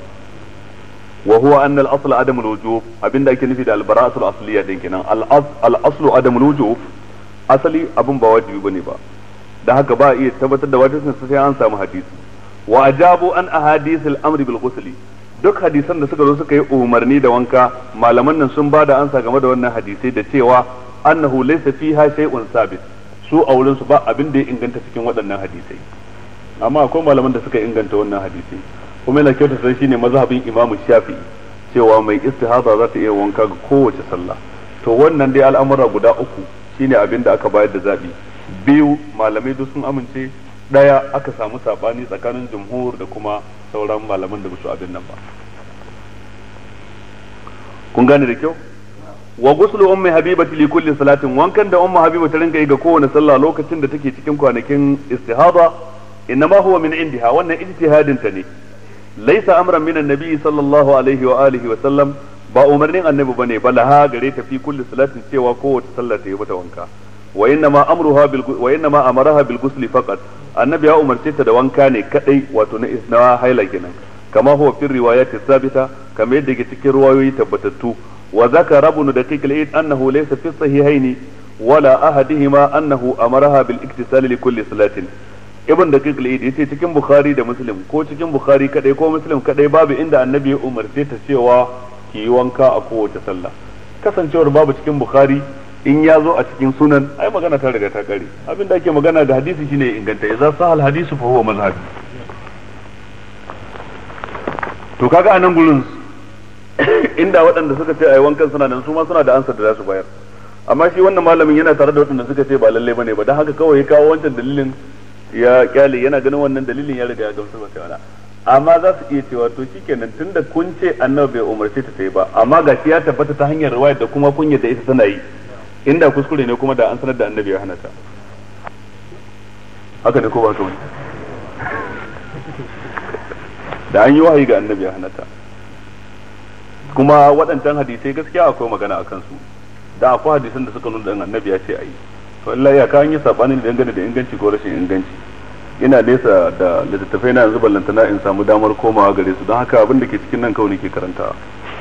B: wa huwa anna al-asl adam al-wujub, abinda ake nufi da al-bara'atu al-asliyya din kenan, al-aslu adam al-wujub, asali abun ba wajibi bane ba, da haka ba a iya tabbatar da wajibin sai an samu hadisi. Wa ajabu an ahadith al-amr bil ghusl, duk hadisan da suka zo suka yi umarni da wanka, malaman nan sun bada ansa game da wannan hadisai da cewa annahu laysa fiha shay'un sabit, su a wurin su ba abin da ya inganta cikin waɗannan hadisai. Amma akwai malaman da suka inganta wannan hadisai, kuma yana kyautata shi ne mazhabin Imam Shafi'i, cewa mai istihada za ta iya wanka ga kowace sallah. To wannan dai al'amura guda uku shine abin da aka bayar da zabi. Biyu malamai duk sun amince, daya aka samu sabani tsakanin jumhur da kuma sauran malaman da su abin nan ba. Kun gane da kyau? Wa ghuslu ummi habibati li kulli salatin, wankan da ummu habiba ta rinka yi ga kowane sallah lokacin da take cikin kwanakin istihada, innama huwa min indiha, wannan ijtihadin ta ne, laysa amran min annabi sallallahu alaihi wa alihi wa sallam, ba umarnin annabi bane, balaha gare ta fi kulli salatin cewa kowace sallah ta yi mata wanka. Wa innama amruha bil wa innama amaraha bil ghusli faqat, annabi ya umarce ta da wanka ne kadai, wato na isna haila kenan, kama huwa fi riwayati sabita, kamar yadda ke cikin riwayoyi tabbatattu. Wa zakara ibn daqiq al-eid annahu laysa fi sahihaini wala ahadihima annahu amaraha bil iktisal li kulli salatin. Ibn daqiq al-eid yace cikin bukhari da muslim, ko cikin bukhari kadai ko muslim kadai, babu inda annabi ya umarce ta cewa ki yi wanka a kowace sallah. Kasancewar babu cikin bukhari, in ya zo a cikin sunan, ai magana ta riga ta kare. Abin da ake magana da hadisi shine inganta, idza sahal hadisu fa huwa mazhabi. To kaga anan gurin inda waɗanda suka ce ai wankan suna nan, su ma suna da ansar da za su bayar, amma shi wannan malamin yana tare da waɗanda suka ce ba lalle bane ba, dan haka kawai ya kawo wancan dalilin ya kyale, yana ganin wannan dalilin ya riga ya gamsar ba sai wala. Amma za su iya cewa to shikenan tunda kun ce annabi bai umarce ta ta yi ba, amma gashi ya tabbata ta hanyar riwayar da kuma kun yadda ita tana yi, inda kuskure ne kuma da an sanar da annabi ya hana ta. Haka ne ko ba haka wani? Da an yi wahayi ga annabi ya hana ta. Kuma waɗancan hadisai gaskiya akwai magana a kansu, da akwai hadisan da suka nuna da annabi ya ce a yi. To Allah ya kawo yi sabanin da dangane da inganci ko rashin inganci. Ina nesa da littattafai na yanzu ballantana in samu damar komawa gare su, don haka abin da ke cikin nan kawai ke karantawa.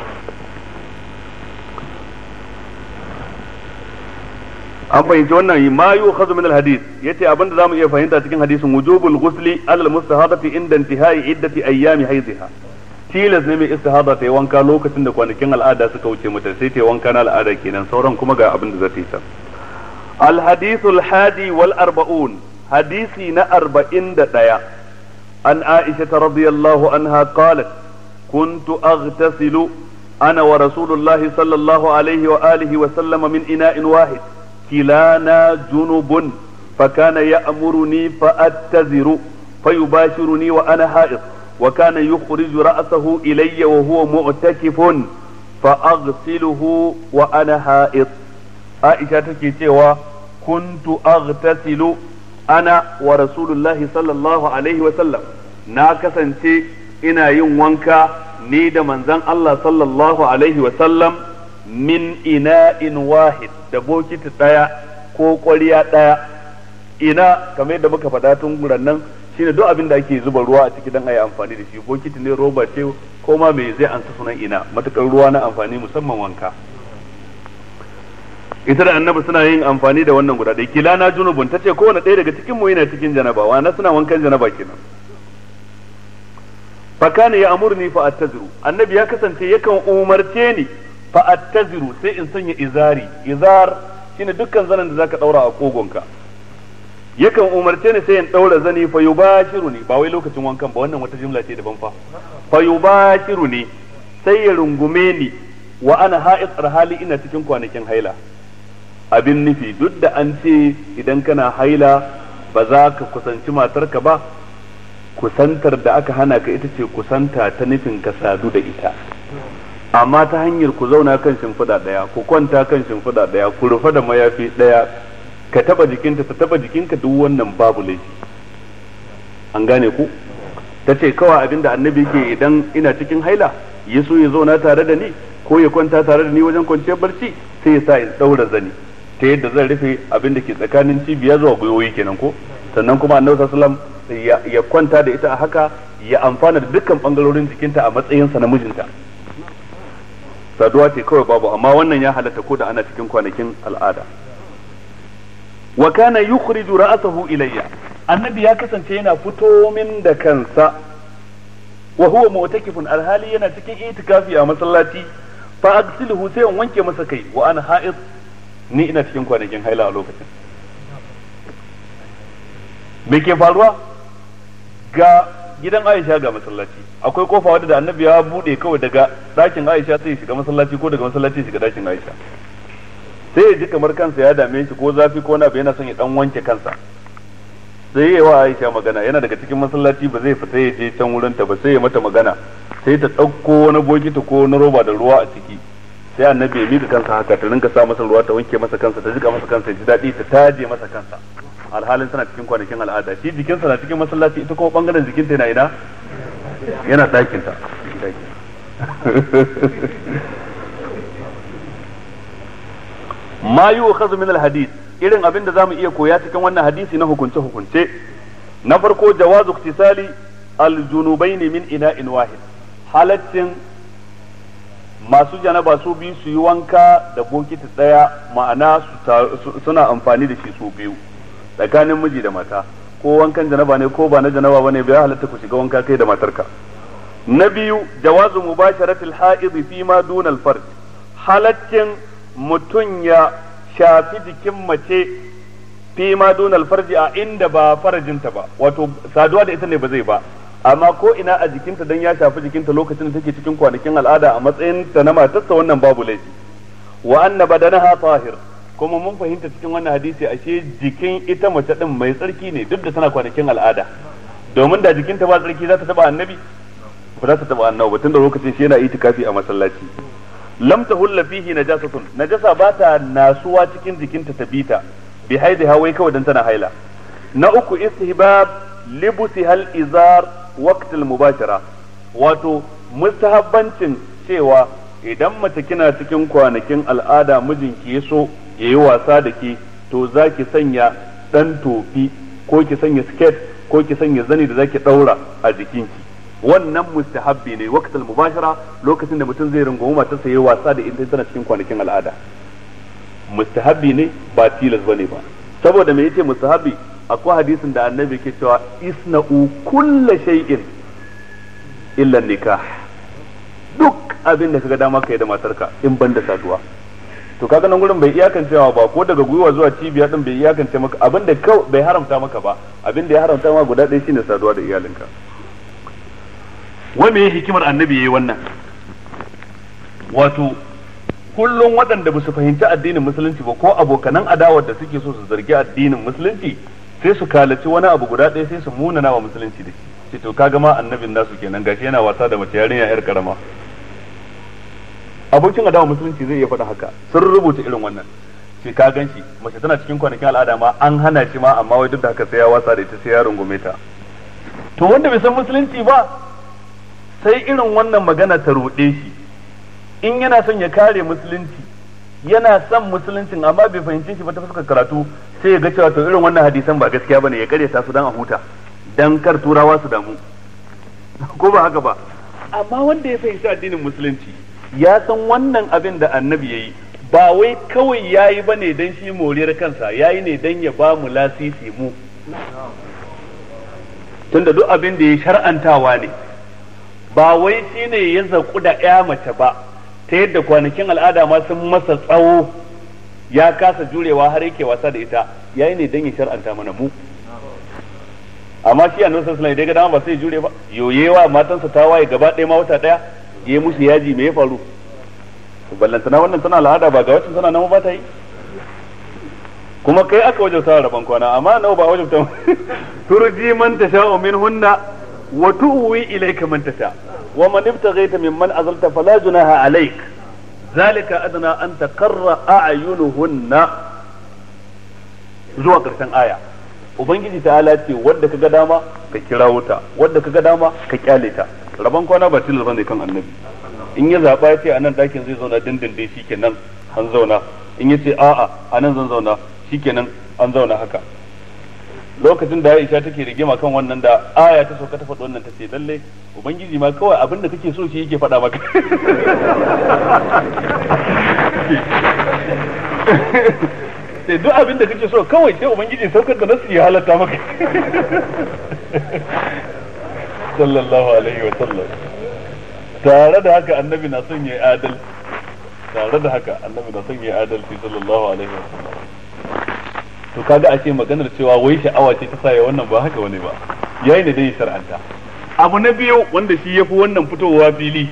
B: An fahimci wannan ma yu'khadhu min al-hadith, yace abinda zamu iya fahimta cikin hadisin wujubul ghusli ala al-mustahadati inda intihai iddati ayyami haidha. Tilas ne mai istihada ta yi wanka lokacin da kwanakin al'ada suka wuce mata, sai ta yi wanka na al'ada kenan, sauran kuma ga abin da za ta yi ta. Al-hadithul hadi wal arba'un, hadisi na arba'in da ɗaya, an Aisha radiyallahu anha qalat kuntu aghtasilu ana wa rasulullahi sallallahu alaihi wa alihi wa sallama min ina'in wahid كلانا جنب فكان يأمرني فأتذر فيباشرني وأنا حائض wa kana yukhriju ra'sahu ilayya wa huwa mu'takifun fa aghsiluhu wa ana ha'id. Aisha take cewa kuntu aghtasilu ana wa rasulullahi sallallahu alaihi wa sallam, na kasance ina yin wanka ni da manzon Allah sallallahu alaihi wa sallam min ina'in wahid, da bokiti daya ko ƙwariya daya. Ina kamar yadda muka faɗa tun nan shine duk abin da ake zuba ruwa a ciki dan ayi amfani da shi, bokiti ne, roba ce, ko ma me zai ansa sunan ina, matukar ruwa na amfani musamman wanka. Ita da annabi suna yin amfani da wannan guda ɗaya. Kila na junubun, ta ce kowane ɗaya daga cikin mu yana cikin janaba, wa na suna wankan janaba kenan. fa kana ya amurni fa attaziru, annabi ya kasance yakan umarce ni fa attaziru, sai in sanya izari. Izar shine dukkan zanen da zaka daura a kogonka. Yakan umarce ni sai in daura zani fa yubashiruni, ba wai lokacin wankan ba, wannan wata jumla ce daban fa. Fa yubashiruni, sai ya rungume ni wa ana ha'id hali ina cikin kwanakin haila. Abin nufi duk da an ce idan kana haila ba za ka kusanci matarka ba, kusantar da aka hana ka ita ce kusanta ta nufin ka sadu da ita, amma ta hanyar ku zauna kan shimfiɗa ɗaya, ku kwanta kan shimfiɗa ɗaya, ku rufa da mayafi ɗaya, ka taba jikinta ta taba jikinka, duk wannan babu laifi. An gane ku? Ta ce kawai abinda annabi ke idan ina cikin haila ya so ya zauna tare da ni ko ya kwanta tare da ni wajen kwanciyar barci, sai ya sa in ɗaura zani ta yadda zan rufe abin da ke tsakanin cibiya zuwa gwiwoyi kenan ko, sannan kuma annabi sallallahu alaihi wasallam ya kwanta da ita a haka, ya amfana da dukkan bangarorin jikinta a matsayinsa na mijinta. Saduwa ce kawai babu, amma wannan ya halatta ko da ana cikin kwanakin al'ada. Wa kana yukhriju ra'sahu ilayya, annabi ya kasance yana fito min da kansa wa huwa mu'takifun, alhali yana cikin itikafi a masallaci. Fa aghsiluhu, sai in wanke masa kai wa ana ha'id, ni ina cikin kwanakin haila a lokacin. Me ke faruwa? Ga gidan Aisha ga masallaci, akwai kofa wadda da annabi ya bude kawai daga dakin Aisha sai ya shiga masallaci, ko daga masallaci ya shiga dakin Aisha. Sai ya ji kamar kansa ya dame shi ko zafi ko na yana son ya dan wanke kansa, sai ya yi wa Aisha magana. Yana daga cikin masallaci, ba zai fita ya je can wurin ta ba, sai ya mata magana, sai ta ɗauko wani bokiti ko na roba da ruwa a ciki, sai annabi ya mika kansa haka, ta rinka sa masa ruwa, ta wanke masa kansa, ta jika masa kansa, ya ji daɗi, ta taje masa kansa, alhalin tana cikin kwanakin al'ada. Shi jikinsa na cikin masallaci, ita kuma bangaren jikinta yana ina, yana ɗakinta. ma yu'khadhu min al-hadith, irin abin da zamu iya koya cikin wannan hadisi na hukunce hukunce. Na farko, jawazu iktisali al-junubaini min ina'in wahid, halaccin masu janaba su biyu su yi wanka da bokiti daya, ma'ana suna amfani da shi su biyu tsakanin miji da mata, ko wankan janaba ne ko ba na janaba bane, bai halatta ku shiga wanka kai da matarka. Na biyu, jawazu mubasharatil ha'id fi ma duna al-farj, halaccin mutum ya shafi jikin mace fi ma duna al-farj a inda ba farajinta ba, wato saduwa da ita ne ba zai ba, amma ko ina a jikinta dan ya shafi jikinta lokacin da take cikin kwanakin al'ada a matsayin ta na matarsa, wannan babu laifi. Wa anna badanaha tahir, kuma mun fahimta cikin wannan hadisi ashe jikin ita mace din mai tsarki ne duk da tana kwanakin al'ada, domin da jikinta ba tsarki za ta taba annabi, ba za ta taba annabi ba, tunda lokacin shi yana itikafi a masallaci. Lam tahulla fihi najasatun, najasa ba ta nasuwa cikin jikinta ta bita bi haidiha, wai kawai dan tana haila. Na uku, istihbab libusi hal izar waqtil mubashara, wato mustahabbancin cewa idan mace kina cikin kwanakin al'ada mijinki ya so yayi wasa da ke, to zaki sanya dan tofi ko ki sanya skirt ko ki sanya zani da zaki daura a jikinki, wannan mustahabbi ne waqtil mubashara, lokacin da mutum zai rungumi matarsa yayi wasa da ita tana cikin kwanakin al'ada. Mustahabbi ne, ba tilas bane ba. Saboda me yace mustahabbi? Akwai hadisin da annabi ke cewa isna'u kulla shay'in illa nikah, duk abin da kaga dama kai da matarka in ban da saduwa. To kaga nan gurin bai iyakance cewa ba, ko daga gwiwa zuwa cibiya din bai iyakance maka abin da bai haramta maka ba, abin da ya haramta maka guda ɗaya shine saduwa da iyalinka. Wai me hikimar annabi yayi wannan? Wato kullum waɗanda ba su fahimci addinin musulunci ba, ko abokanan adawar da suke so su zargi addinin musulunci, sai su kalaci wani abu guda ɗaya sai su munana wa musulunci da shi. ce to kaga ma annabin nasu kenan gashi yana wasa da mace yarinya yar karama. Abokin adawa musulunci zai iya faɗa haka, sun rubuta irin wannan. Ce ka gan shi mace tana cikin kwanakin al'ada ma an hana shi ma amma wai duk da haka sai ya wasa da ita sai ya rungume ta. To wanda bai san musulunci ba sai irin wannan magana ta ruɗe shi, in yana son ya kare musulunci yana son musuluncin amma bai fahimci shi ba ta fuskar karatu sai ya ga cewa to irin wannan hadisan ba gaskiya bane ya karyata su dan a huta dan kar turawa su damu ko ba haka ba. Amma wanda ya fahimci addinin musulunci ya san wannan abin da annabi yayi ba wai kawai yayi bane dan shi moriyar kansa, yayi ne dan ya ba mu lasisi mu, tunda duk abin da ya shar'antawa ne ba wai shine ya zaku da ya mace ba ta yadda kwanakin al'ada ma sun masa tsawo ya kasa jurewa har yake wasa da ita, yayi ne dan ya shar'anta mana mu. Amma shi annabi sallallahu alaihi wasallam daga dama ba sai jure ba, yoyewa matansa ta waye gaba ɗaya ma wata ɗaya yayi musu yaji, me ya faru? Ballantana wannan tana al'ada ba ga wacin tana nan ba ta yi, kuma kai aka wajabta rabon kwana amma nawa ba wajabta. Turji man tasha'u minhunna wa tu'wi ilayka man tasha wa man ibtaghaita mimman azalta fala junaha alayk zalika adna an taqarra a'yunuhunna zuwa karshen aya. Ubangiji ta'ala ce wanda kaga dama ka kira wuta, wanda kaga dama ka kyale ta. Rabon kwana ba tilas bane kan annabi, in ya zaba ya ce a nan dakin zai zauna dindindin shikenan an zauna, in ya ce a'a a nan zan zauna shikenan an zauna haka. Lokacin da Aisha take rigima kan wannan da aya ta sauka ta faɗi wannan ta ce lalle ubangiji ma kawai abin da kake so shi yake faɗa maka. Sai duk abin da kake so kawai sai ubangiji saukar da nasu ya halatta maka. Sallallahu alaihi wa sallam. Tare da haka annabi na son yayi adalci, tare da haka annabi na son yayi adalci sallallahu alaihi wa sallam. To kaga a ce maganar cewa wai sha'awa ce ta sa ya wannan ba haka wani ba, yayi ne dai shar'anta. Abu na biyu wanda shi yafi wannan fitowa fili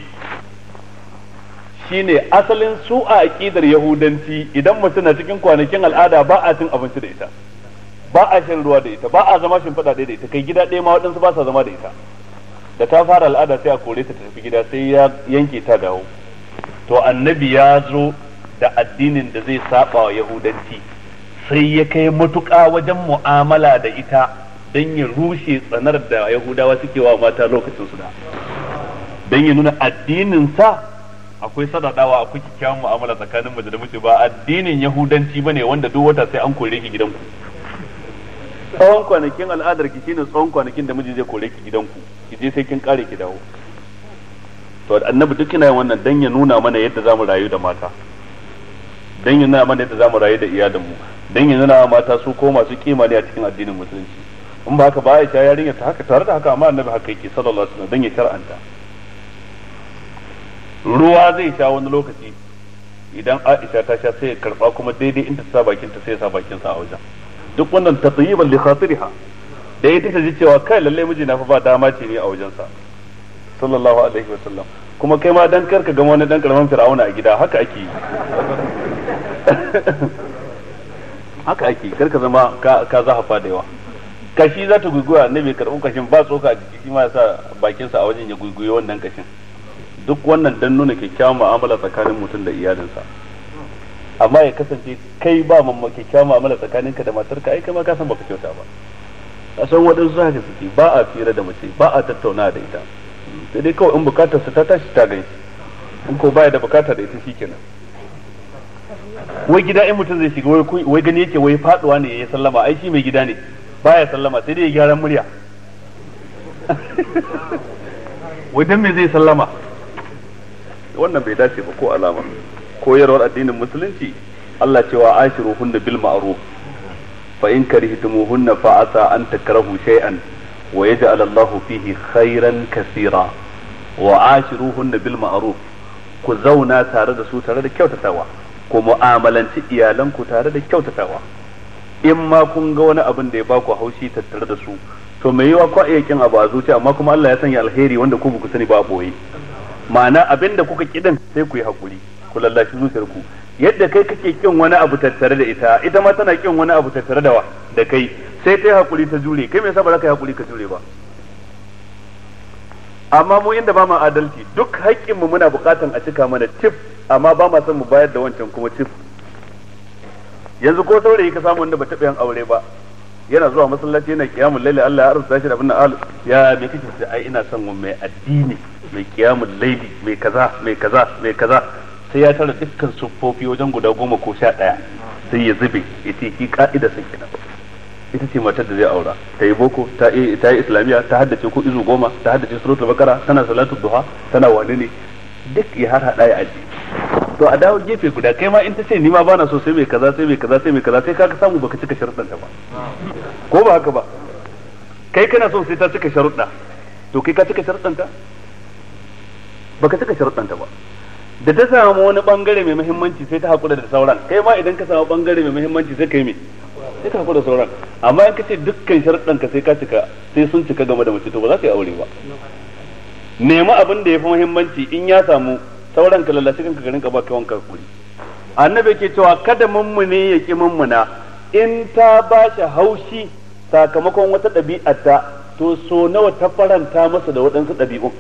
B: shine asalin su a aqidar yahudanci idan mutum na cikin kwanakin al'ada ba a cin abinci da ita, ba a shan ruwa da ita, ba a zama shimfiɗa ɗaya da ita, kai gida ɗaya ma waɗansu ba sa zama da ita. Da ta fara al'ada sai a kore ta tafi gida sai ya yanke ta dawo. To annabi ya zo da addinin da zai saba wa yahudanci sai ya kai matuƙa wajen mu'amala da ita don ya rushe tsanar da yahudawa suke wa mata lokacin su da, don ya nuna addinin sa akwai sadadawa, akwai kyakkyawan mu'amala tsakanin mace da mace, ba addinin yahudanci bane wanda duk wata sai an kore ki gidanku. Tsawon kwanakin al'adar ki shine tsawon kwanakin da miji zai kore ki gidanku, ki je sai kin kare ki dawo. To annabi duk yana yin wannan dan ya nuna mana yadda zamu rayu da mata, dan ya nuna mana yadda zamu rayu da iyalanmu, dan ya nuna mata su ko masu kima ne a cikin addinin musulunci. In ba haka ba Aisha yarinya ta haka, tare da haka amma annabi haka yake sallallahu alaihi wasallam dan ya shar'anta. Ruwa zai sha wani lokaci idan Aisha ta sha sai ya karba kuma daidai inda ta sa bakin ta sai ya sa bakin sa a wajen. Duk wannan tatyiban li khatiriha, da ita ta ji cewa kai lalle miji na fa ba dama ce ne a wajen sa sallallahu alaihi wasallam. Kuma kai ma dan karka ga wani dan karaman fir'auna a gida haka ake yi. Haka ake karka zama ka ka zahafa da yawa. Kashi za ta guguya annabi karɓi kashin ba tsoka a jiki shi ma ya sa bakin sa a wajen ya guguye wannan kashin. Duk wannan dan nuna kyakkyawan mu'amala tsakanin mutum da iyalinsa. Amma ya kasance kai ba mamma kyakkyawan mu'amala tsakaninka da matarka, ai kai ma ka san baka kyauta ba. A san waɗansu haka suke, ba a fira da mace, ba a tattauna da ita, sai dai kawai in bukatar su ta tashi ta gani, in ko baya da bukata da ita shikenan. Wai gida in mutum zai shiga wai wai gani yake wai faduwa ne ya sallama, ai shi mai gida ne baya sallama sai dai ya gyaran murya. Wai dan me zai sallama? Wannan bai dace ba ko alama. Koyarwar addinin musulunci Allah cewa ashiruhunna bil ma'ruf fa in karihtumuhunna fa asa an takrahu shay'an wa yaj'al Allahu fihi khairan kaseera wa ashiruhunna bil ma'ruf, ku zauna tare da su tare da kyautatawa, ku mu'amalanci iyalanku tare da kyautatawa. In ma kun ga wani abin da ya baku haushi tattare da su to mai yiwa ku iya kin abu a zuciya, amma kuma Allah ya sanya alheri wanda ku ba ku sani ba a boye. Ma'ana abin da kuka kidan sai ku yi hakuri, ku lallashi zuciyarku. Yadda kai kake kin wani abu tattare da ita, ita ma tana kin wani abu tattare da wa da kai, sai ta yi hakuri ta jure. Kai me yasa ba za ka yi hakuri ka jure ba? amma mu inda ba mu adalci duk haƙƙinmu muna buƙatan a cika mana cif amma ba ma son mu bayar da wancan kuma cif. Yanzu ko saurayi ka samu wanda ba taɓa yin aure ba yana zuwa masallaci yana kiyamul laili Allah ya arzuta shi da abin al ya me kake sai ai ina son mai addini mai kiyamul laili mai kaza mai kaza mai kaza sai ya tara dukkan siffofi wajen guda goma ko sha ɗaya sai ya zube ya ce ki ka'ida sun kina ita ce matar da zai aura ta yi boko ta yi ta yi islamiya ta haddace ko izu goma ta haddace suratul bakara tana salatu duha tana wane ne duk ya har hada ya aji to a dawo gefe guda kai ma in ta ce ni ma bana so sai mai kaza sai mai kaza sai mai kaza sai kaga samu baka cika sharuɗan ta ba ko ba haka ba kai kana so sai ta cika sharuɗa to kai ka cika sharuɗan ta baka cika sharuɗan ta ba da ta samu wani bangare mai muhimmanci sai ta hakura da sauran kai ma idan ka samu bangare mai muhimmanci sai kai me sai ka hakura da sauran amma in ka ce dukkan sharuɗan ka sai ka cika sai sun cika game da mace to ba za ka yi aure ba. Nemi abin da ya fi muhimmanci in ya samu sauran ka lallashi kanka garin ka ba kai wanka kuri. Annabi ke cewa kada mummune ya ki mummuna in ta ba shi haushi sakamakon wata ɗabi'arta to so nawa ta faranta masa da waɗansu ɗabi'un.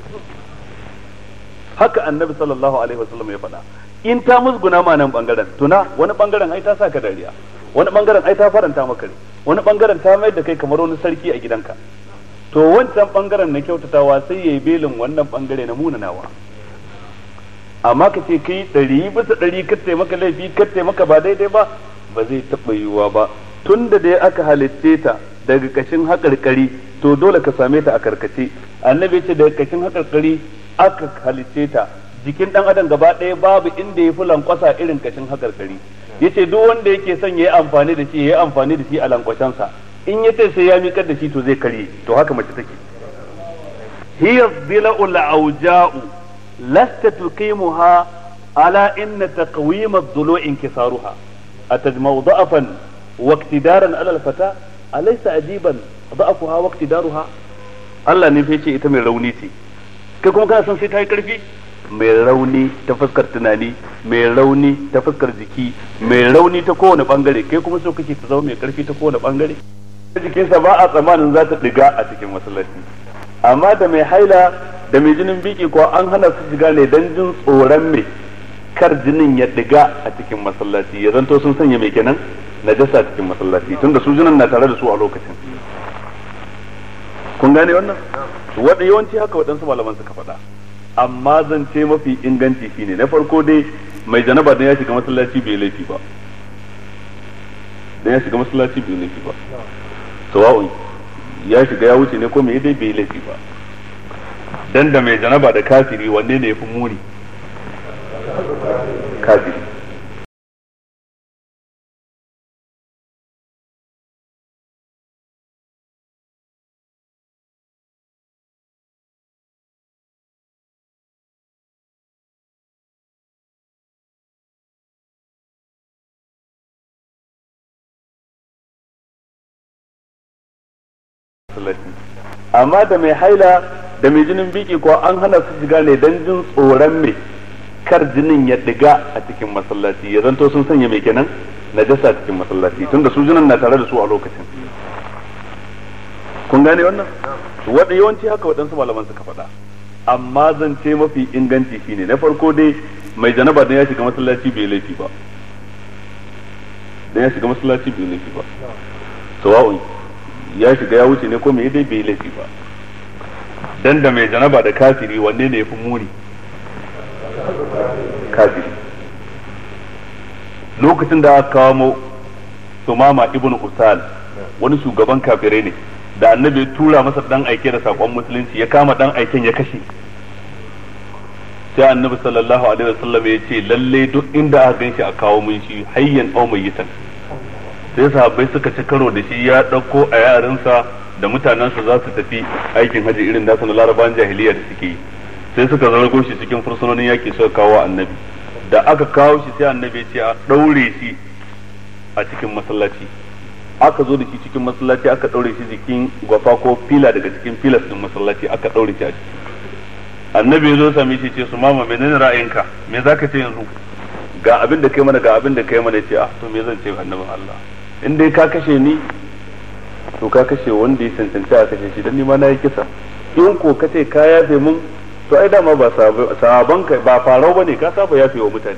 B: Haka annabi sallallahu alaihi wasallam ya faɗa in ta musguna ma nan bangaren tuna wani bangaren ai ta saka dariya wani bangaren ai ta faranta maka ne wani bangaren ta mai da kai kamar wani sarki a gidanka to wancan bangaren na kyautatawa sai yayi belin wannan bangare na munanawa amma ka ce kai ɗari bisa ɗari ka taimaka laifi ka taimaka ba daidai ba ba zai taɓa yiwuwa ba tun da dai aka halitte ta daga kashin haƙarƙari to dole ka same ta a karkace annabi ce daga kashin haƙarƙari aka halitte ta jikin ɗan adam gaba ɗaya babu inda ya fi lankwasa irin kashin haƙarƙari yace duk wanda yake son ya yi amfani da shi ya yi amfani da shi a lankwashensa in ya ce sai ya miƙar da shi to zai karye to haka mace take hiya dhila'ul auja'u lasta tuqimuha ala inna taqwim adh-dhulu'i inkisaruha atajma'u da'afan wa iktidaran ala al-fata alaysa ajiban da'afuha wa iktidaruha Allah ne fa ce ita mai rauni ce kai kuma kana son sai ta yi karfi mai rauni ta fuskar tunani mai rauni ta fuskar jiki mai rauni ta kowane bangare kai kuma so kake ta zama mai karfi ta kowane bangare jikinsa ba a tsammanin za ta diga a cikin masallaci amma da mai haila da mai jinin biki ko an hana su shiga ne dan jin tsoron mai kar jinin ya diga a cikin masallaci ya zanto sun sanya mai kenan najasa a cikin masallaci tunda su jinin na tare da su a lokacin kun gane wannan wadda yawanci haka waɗansu malaman suka faɗa amma zance mafi inganci shine na farko dai mai janaba dan ya shiga masallaci bai laifi ba dan ya shiga masallaci bai laifi ba sawa'un ya shiga ya wuce ne ko me dai bai laifi ba dan da mai janaba da kafiri wanne ne yafi muni kafiri amma da mai haila da mai jinin biki ko an hana su shiga ne dan jin tsoron mai kar jinin ya diga a cikin masallaci ya zanto sun sanya mai kenan najasa a cikin masallaci tunda su jinin na tare da su a lokacin kun gane wannan wadda yawanci haka waɗansu malaman suka faɗa amma zance mafi inganci shine na farko dai mai janaba dan ya shiga masallaci bai laifi ba dan ya shiga masallaci bai laifi ba sawa'un ya shiga ya wuce ne ko me dai bai laifi ba dan da mai janaba da kafiri wanne ne yafi muni kafiri lokacin da aka kawo Sumama ibn Usal wani shugaban kafirai ne da annabi ya tura masa dan aike da sakon musulunci ya kama dan aiken ya kashe sai annabi sallallahu alaihi wasallam ya ce lalle duk inda aka ganshi a kawo mun shi hayyan aw mayyitan sai sahabbai suka ci karo da shi ya dauko a yarinsa da mutanensa za su tafi aikin haji irin nasu na larabawan jahiliya da suke yi sai suka zargo shi cikin fursunonin yaki suka kawo annabi da aka kawo shi sai annabi ya ce a daure shi a cikin masallaci aka zo da shi cikin masallaci aka daure shi jikin gwafa ko fila daga cikin filas din masallaci aka daure shi a ciki annabi ya zo same shi ce su mama menene ra'ayinka me zaka ce yanzu ga abin da kai mana ga abin da kai mana ce ah to me zan ce annabin Allah in dai ka kashe ni to ka kashe wanda ya cancanci a kashe shi dan ni ma na yi kisa in ko kace ka yafe mun to ai dama ba sahaban ka ba farau bane ka saba yafe wa mutane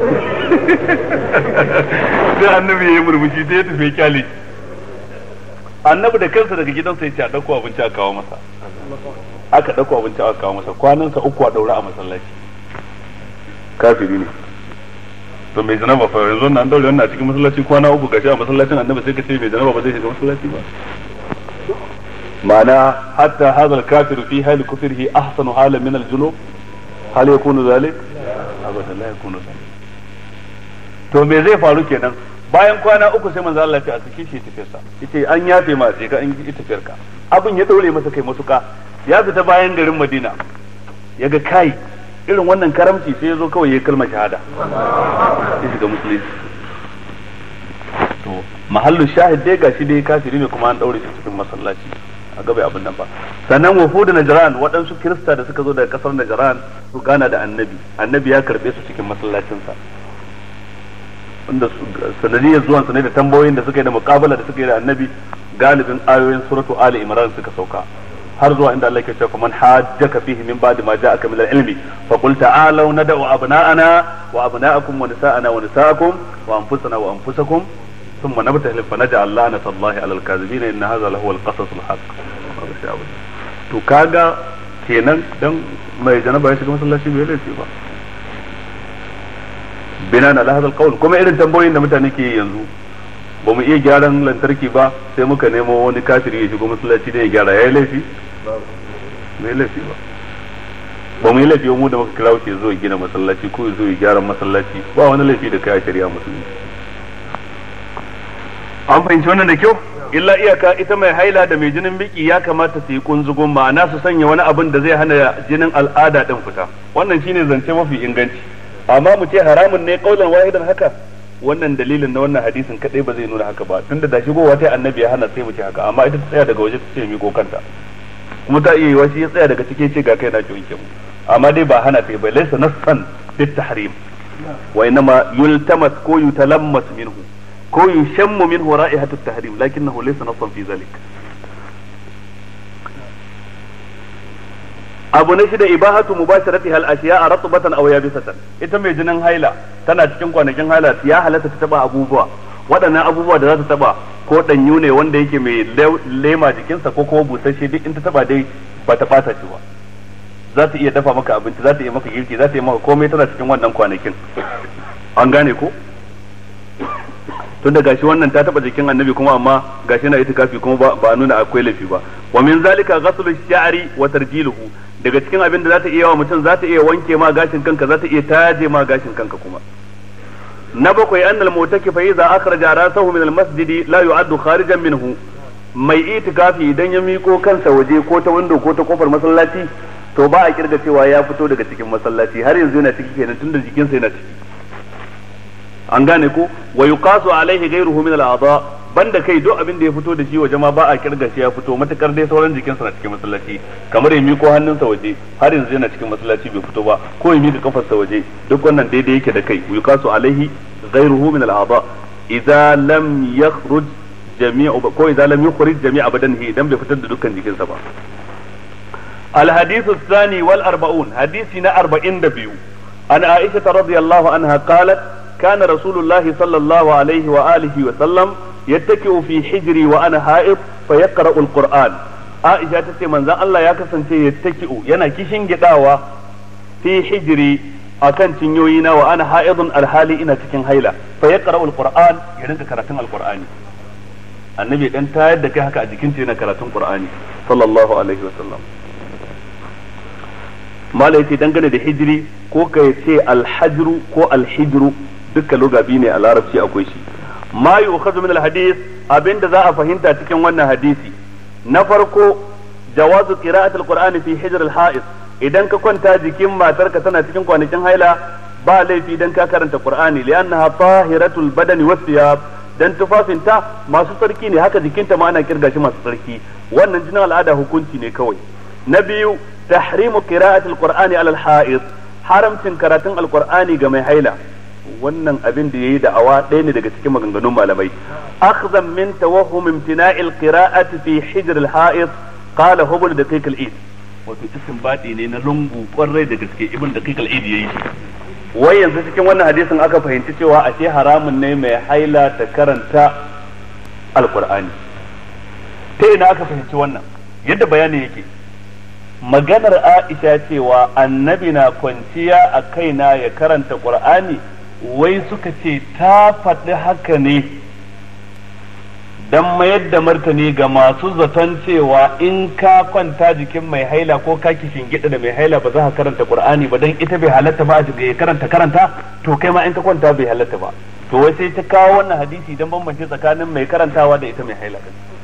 B: sai annabi ya yi murmushi sai ya tafi kyale annabi da kansa daga gidansa ya ce a dauko abinci a kawo masa aka dauko abinci aka kawo masa kwanansa uku a daura a masallaci kafiri ne to mai janaba fa yanzu nan daure wannan a cikin masallaci kwana uku gashi a masallacin annabi sai ka ce mai janaba ba zai shiga masallaci ba ma'ana hatta hadha al-kafir fi hali kufrihi ahsanu hala min al-junub hal yakunu zalik abadan la yakunu zalik to me zai faru kenan bayan kwana uku sai manzo Allah ya ce a sake shi tafiyarsa yace an yafe ma sai ka an yi tafiyarka abin ya daure masa kai masuka ya fita bayan garin Madina yaga kai irin wannan karamci sai ya zo kawai ya kalmar shahada sai shiga musulunci to mahallu shahid dai gashi dai kafiri ne kuma an daure shi cikin masallaci a gaba abin nan ba sannan wafud Najran waɗansu kirista da suka zo daga kasar Najran su gana da annabi annabi ya karbe su cikin masallacinsa wanda sanadiyar zuwan su ne da tambayoyin da suka yi da muqabala da suka yi da annabi galibin ayoyin suratu ali imran suka sauka har zuwa inda Allah ke cewa man hajjaka fihi min ba'di ma ja'aka min al-ilmi fa qul ta'alu nad'u abna'ana wa abna'akum wa nisa'ana wa nisa'akum wa anfusana wa anfusakum thumma nabtahil fa naj'al la'nata Allahi 'ala al-kadhibin inna hadha lahu al-qasas al-haqq to kaga kenan dan mai janaba ya shiga masallaci bai laifi ba binan ala hadha al-qawl kuma irin tambayoyin da mutane ke yanzu ba mu iya gyaran lantarki ba sai muka nemo wani kafiri ya shigo masallaci da ya gyara yayi laifi mai laifi ba ba mu yi laifi mu da muka kira wuce zo gina masallaci ko zo ya gyara masallaci ba wani laifi da kai a shari'a musulmi an fahimci wannan da kyau illa iyaka ita mai haila da mai jinin biki ya kamata su yi kunzugun ma'ana su sanya wani abin da zai hana jinin al'ada din fita wannan shine zance mafi inganci amma mu ce haramun ne kaulan wahidan haka wannan dalilin na wannan hadisin kadai ba zai nuna haka ba tunda da shigowa ta annabi ya hana sai mu ce haka amma ita ta tsaya daga waje ta ce miko kanta kuma ta iya yiwa shi ya tsaya daga cikin ce ga kai na ki wanke mu amma dai ba hana ta ba laysa nassan bit tahrim wa inma yultamas ko yutalammas minhu ko yushammu minhu ra'ihatu at-tahrim lakinnahu laysa nassan fi zalik abu na shida ibahatu mubasharatiha al-ashiya'a ratbatan aw yabisatan ita mai jinin haila tana cikin kwanakin haila ya halatta ta taba abubuwa waɗannan abubuwa da za ta taba ko danyu ne wanda yake mai lema jikinsa ko kuma busasshe duk in ta taba dai ba ta bata shi ba za ta iya dafa maka abinci za ta iya maka girki za ta iya maka komai tana cikin wannan kwanakin an gane ko tun da gashi wannan ta taba jikin annabi kuma amma gashi na itikafi kuma ba ba nuna akwai laifi ba wa min zalika ghaslu sha'ri wa tarjiluhu daga cikin abin da za ta iya wa mutum za ta iya wanke ma gashin kanka za ta iya taje ma gashin kanka kuma na bakwai annal mutakifa idza akhraja rasahu min al-masjid la yu'addu kharijan minhu mai itikafi idan ya miko kansa waje ko ta window ko ta kofar masallaci to ba a kirga cewa ya fito daga cikin masallaci har yanzu yana ciki kenan tunda jikinsa yana ciki an gane ko wa yuqasu alaihi ghayruhu min al-a'dha banda kai duk abin da ya fito da shi waje ma ba a kirga shi ya fito matakar dai sauran jikinsa na cikin masallaci kamar ya miko hannunsa waje har yanzu yana cikin masallaci bai fito ba ko ya mika kafarsa waje duk wannan daidai yake da kai yuqasu alaihi ghayruhu min al-a'dha idza lam yakhruj jami'u ko idza lam yukhrij jami'a badanihi idan bai fitar da dukkan jikinsa ba الحديث الثاني والأربعون حديثنا أربعين دبيو عن عائشة رضي الله عنها قالت كان رسول الله صلى الله عليه وآله وسلم يتكئ في حجري وأنا حائض فيقرأ القرآن عائشة تتي من ذا الله يكسن يتكئ ينا كيشن جداوة في حجري أكن تنيوينا وأنا حائض الحالي إنا تكن هيلا فيقرأ القرآن يرنك كراتن القرآن النبي أنت يدك هكا أجيكنت ينا كراتن القرآن صلى الله عليه وسلم mala yace dangane da hijiri ko ka ce alhajru ko alhijru dukkan lugabi ne a larabci akwai shi ma yu'khadhu min alhadith abinda za a fahimta cikin wannan hadisi na farko jawazu qira'ati alqur'ani fi hijr alha'id idan ka kwanta jikin matarka tana cikin kwanakin haila ba laifi dan ka karanta qur'ani li'annaha tahiratul badani was thiyab dan tufafinta masu tsarki ne haka jikinta ma ana kirga shi masu tsarki wannan jinin al'ada hukunci ne kawai na biyu تحريم قراءة القرآن على الحائض haramcin karatun alqur'ani ga mai haila wannan abin da yayi da'awa ɗaya ne daga cikin maganganun malamai akhzan min tawahhum imtina'il qira'ati fi hijr al-ha'id qala hubul daqiq al-id wato istinbadi ne na lungu kwarai da gaske ibn daqiq al-idi yayi wai yanzu cikin wannan hadisin aka fahimci cewa ashe haramun ne mai haila ta karanta alqur'ani ta ina aka fahimci wannan yadda bayani yake maganar Aisha cewa annabi na kwanciya a kaina ya karanta qur'ani wai suka ce ta faɗi haka ne dan mayar da martani ga masu zaton cewa in ka kwanta jikin mai haila ko ka kishin gida da mai haila ba za ka karanta qur'ani ba dan ita bai halatta ba a karanta karanta to kai ma in ka kwanta bai halatta ba to wai sai ta kawo wannan hadisi dan bambance tsakanin mai karantawa da ita mai haila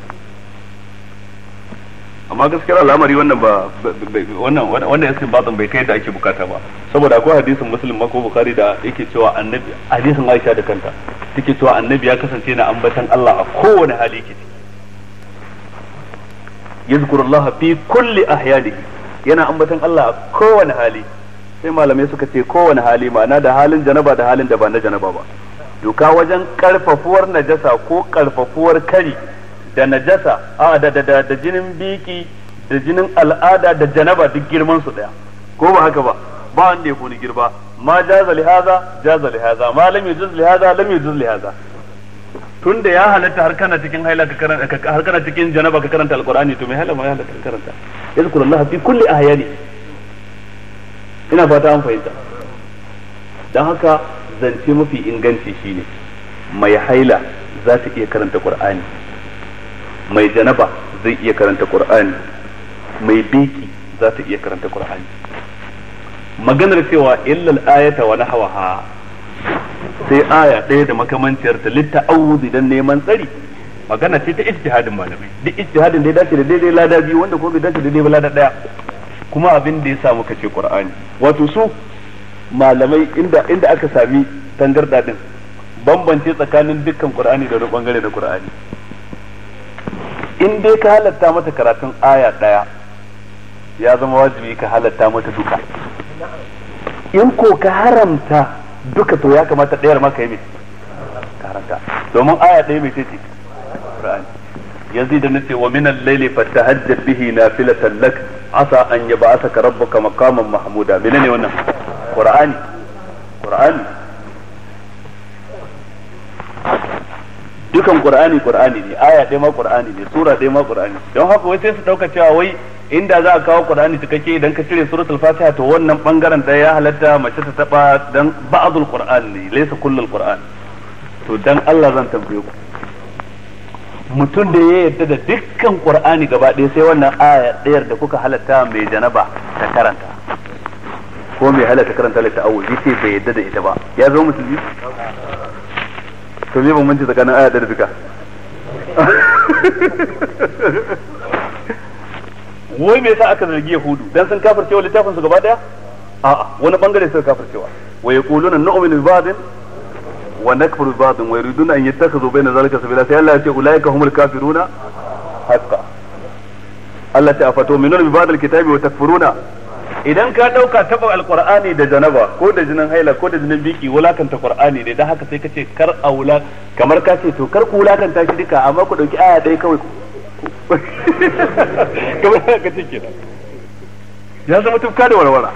B: amma gaskiyar al'amari wannan ba wannan wannan istinbatin bai kai da ake bukata ba saboda akwai hadisin muslim ma ko bukhari da yake cewa annabi hadisin Aisha da kanta take cewa annabi ya kasance na ambatan Allah a kowane hali yake yazkurullah fi kulli ahyanihi yana ambatan Allah a kowane hali sai malamai suka ce kowane hali ma'ana da halin janaba da halin da ba na janaba ba doka wajen karfafuwar najasa ko karfafuwar kari da najasa a da da da jinin biki da jinin al'ada da janaba duk girman su daya ko ba haka ba ba wanda ya kuni girba ma jaza li haza jaza li haza ma lam yujuz li haza lam yujuz li haza tunda ya halatta har kana cikin haila ka karanta har kana cikin janaba ka karanta alqur'ani to mai haila ma ya halatta ka karanta yazkurullaha fi kulli ahyani ina fata an fahimta dan haka zance mafi inganci shine mai haila za ta iya karanta qur'ani mai janaba zai iya karanta qur'ani mai biki za ta iya karanta qur'ani maganar cewa illal ayata wa nahwaha sai aya ɗaya da makamanciyar ta litta'awudi dan neman tsari magana ce ta ijtihadin malamai duk ijtihadin da ya dace da daidai lada biyu wanda ko bai dace da daidai ba lada ɗaya kuma abin da ya sa muka ce qur'ani wato su malamai inda inda aka sami tangarda din bambance tsakanin dukkan qur'ani da wani bangare na qur'ani in dai ka halatta mata karatun aya daya ya zama wajibi ka halatta mata duka in ko ka haramta duka to ya kamata ɗayar maka yi mai karanta domin aya ɗaya mai ce Qur'ani yanzu da nace wa min al-layli fatahajjat bihi nafilatan lak asa an yab'athaka rabbuka maqaman mahmuda menene wannan Qur'ani Qur'ani dukan qur'ani qur'ani ne aya ɗaya ma qur'ani ne sura ɗaya ma qur'ani don haka wai sai su dauka cewa wai inda za a kawo qur'ani cikakke idan ka cire suratul fatiha to wannan bangaren ɗaya ya halatta mace ta taba dan ba'dul qur'an ne laysa kullul qur'an to dan Allah zan tambaye ku mutum da ya yarda da dukkan qur'ani gaba ɗaya sai wannan aya ɗayar da kuka halatta mai janaba ta karanta ko mai halatta karanta litta'awul yace bai yarda da ita ba ya zo musulmi to me bambanci tsakanin aya da duka wai me yasa aka zargi yahudu dan sun kafircewa littafin su gaba daya a'a wani bangare suka kafircewa wa yaquluna nu'minu bi ba'din wa nakfuru bi ba'din wa yuriduna an yattakhidhu bayna zalika sabila sai Allah ya ce ulaika humul kafiruna haqqan Allah ta afato minun bi ba'dil kitabi wa takfuruna idan ka dauka taba alqur'ani da janaba ko da jinin haila ko da jinin biki wulakanta qur'ani ne dan haka sai kace kar aula kamar ka ce to kar ku wulakanta shi duka amma ku dauki aya dai kawai kamar haka ce kenan ya zama tufka da warwara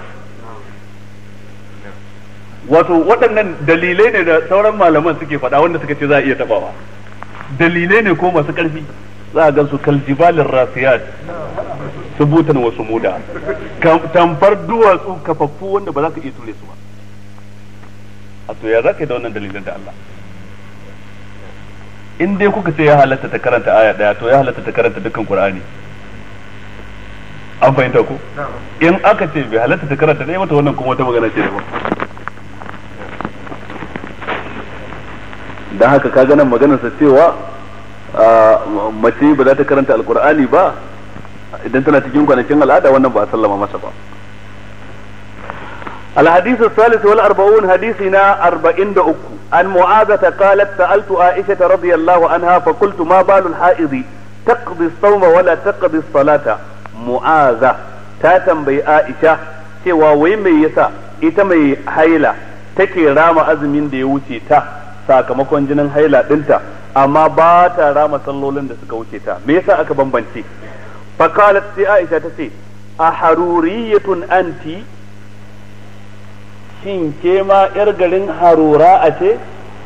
B: wato waɗannan dalilai ne da sauran malaman suke faɗa wanda suka ce za a iya tabawa dalilai ne ko masu ƙarfi za a gan su kaljibalin rasiyat subutan wasu muda tamfar duwatsu kafaffu wanda ba za ka iya ture su ba a to ya za ka yi da wannan dalilin da Allah in dai kuka ce ya halatta ta karanta aya daya to ya halatta ta karanta dukkan Qur'ani an fahimta ko in aka ce bai halatta ta karanta dai mata wannan kuma wata magana ce daban dan haka kaga nan maganar sa cewa mace ba za ta karanta alqur'ani ba idan tana cikin kwanakin al'ada wannan ba a sallama masa ba الحديث الثالث والأربعون حديثنا أربعين دعوك عن معاذة قالت سألت عائشة رضي الله عنها فقلت ما بال الحائض تقضي الصوم ولا تقضي الصلاة معاذة تاتم بي عائشة سوى ويمي يسا إتمي حيلة تكي رام أزمين دي وشي تا sakamakon jinin haila dinta amma ba ta rama sallolin da suka wuce ta me yasa aka bambance fa qalat sai Aisha tace a haruriyatun anti, shin ke ma yar garin harura a ce?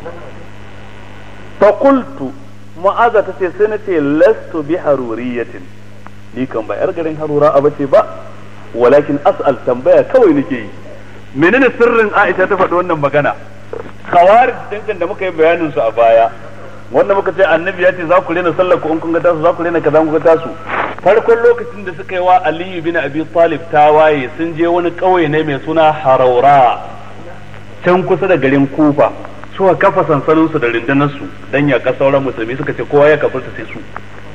B: fakultu mu'aza ta ce sai na ce lastu bi haruriyatin, ni kan ba yar garin harura a bace ba, walakin as'al, tambaya kawai nake yi. menene sirrin Aisha ta faɗi wannan magana? khawarij din da muka yi bayanin su a baya, wanda muka ce annabi ya ce za ku rena sallar ku in kun ga tasu, za ku rena kaza kun ga tasu. farkon lokacin da suka yi wa Aliyu bin Abi Talib tawaye, sun je wani ƙauye ne mai suna Haraura can kusa da garin Kufa, suka kafa sansanin su da rundunar su dan ya ka sauran musulmi, suka ce kowa ya kafirta sai su.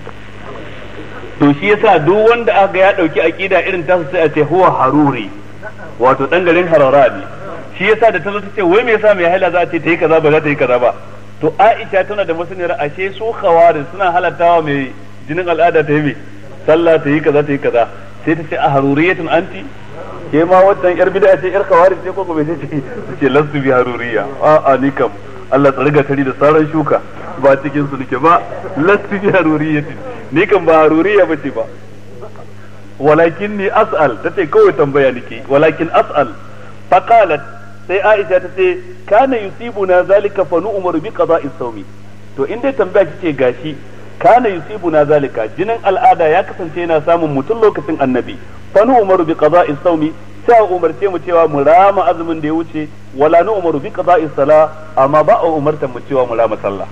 B: to shi yasa duk wanda aka ya dauki aqida irin tasu sai a ce huwa haruri, wato dan garin Haraura ne. shi yasa da ta zo ta ce wai me yasa mai haila za ta yi kaza ba za ta yi kaza ba, to Aisha tana da masaniyar ashe su khawarij suna halattawa mai jinin al'ada ta yi mai sallah ta yi kaza ta yi kaza, sai ta ce a haruriyatun anti, ke ma wannan yar bid'a ce yar khawarij ce ko bai ce ce lastu bi haruriya, a a ni kam Allah tsariga tari da saran shuka ba cikin su nake ba, lastu bi haruriyatin, ni kam ba haruriya bace ba, walakin ni as'al, tace kawai tambaya nake, walakin as'al. faqalat, sai Aisha ta ce kana yusibuna zalika fa nu'maru bi qada'i sawmi, to in dai tambaya kike gashi kana yusibuna zalika, jinin al'ada ya kasance yana samun mutum lokacin annabi, fa nu'maru bi qada'i sawmi, sai a umarce mu cewa mu rama azumin da ya wuce, wala nu'maru bi qada'i sala, amma ba a umarta mu cewa mu rama sallah.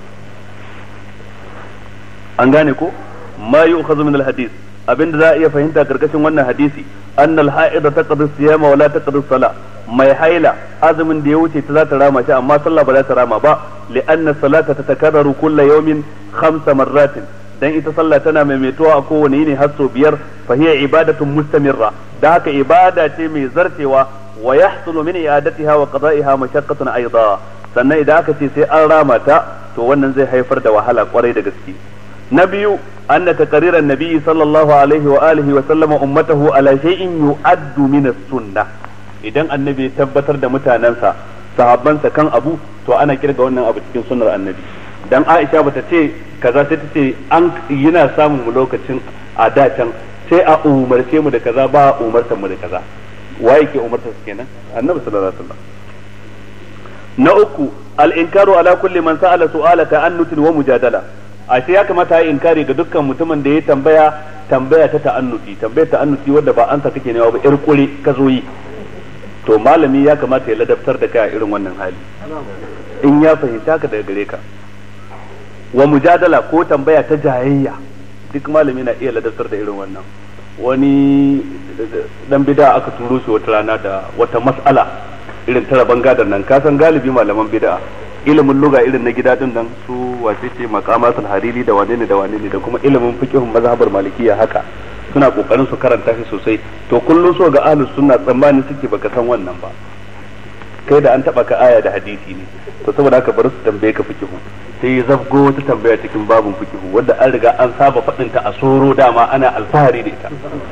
B: an gane ko? ma yu'khadhu min al-hadith, abinda za a iya fahimta karkashin wannan hadisi, annal ha'ida taqdi siyama wala taqdi sala, mai haila azumin da ya wuce ta za ta rama shi amma sallah ba za ta rama ba, li'anna salata tatakarraru kulla yawmin khamsa marratin, dan ita sallah tana maimaituwa a kowane yini har sau biyar, fa hiya ibadatun mustamirra, da haka ibada ce mai zartewa, wa yahsulu min i'adatiha wa qada'iha mashaqqatun aidan, sannan idan aka ce sai an rama ta to wannan zai haifar da wahala kwarai da gaske. na biyu anna taqriran nabi sallallahu alaihi wa alihi wa sallama ummatahu ala shay'in yu'addu min as-sunnah, idan annabi ya tabbatar da mutanansa sahabbansa kan abu to ana kirga wannan abu cikin sunnar annabi. dan Aisha bata ce kaza sai ta ce an yana samun mu lokacin a da can sai a umarce mu da kaza ba a umartar mu da kaza, waye ke umartar su kenan? annabi sallallahu alaihi wasallam. na uku al-inkaru ala kulli man sa'ala su'ala ta'annutin wa mujadala, ashe ya kamata ya inkari ga dukkan mutumin da ya tambaya tambaya ta ta'annuti, tambaya ta'annuti wanda ba ansa kake newa ba yar kure ka zo yi, to malami ya kamata ya ladabtar da kai a irin wannan hali in ya fahimta ka daga gare ka. wa mujadala ko tambaya ta jayayya, duk malami na iya ladabtar da irin wannan. wani dan bid'a aka turo shi wata rana da wata mas'ala irin tara bangadar nan, ka san galibi malaman bid'a ilimin lugha irin na gida din nan su wace ce maqamatul hariri da wane ne da wane ne da kuma ilimin fiqhun mazhabar malikiya, haka suna kokarin su karanta shi sosai, to kullun so ga ahlus sunna tsammani suke baka san wannan ba, kai da an taba ka aya da hadisi ne, to saboda haka bari su tambaye ka fiqhu, sai ya zabgo wata tambaya cikin babun fiqhu wanda an riga an saba fadin ta a soro, dama ana alfahari da ita,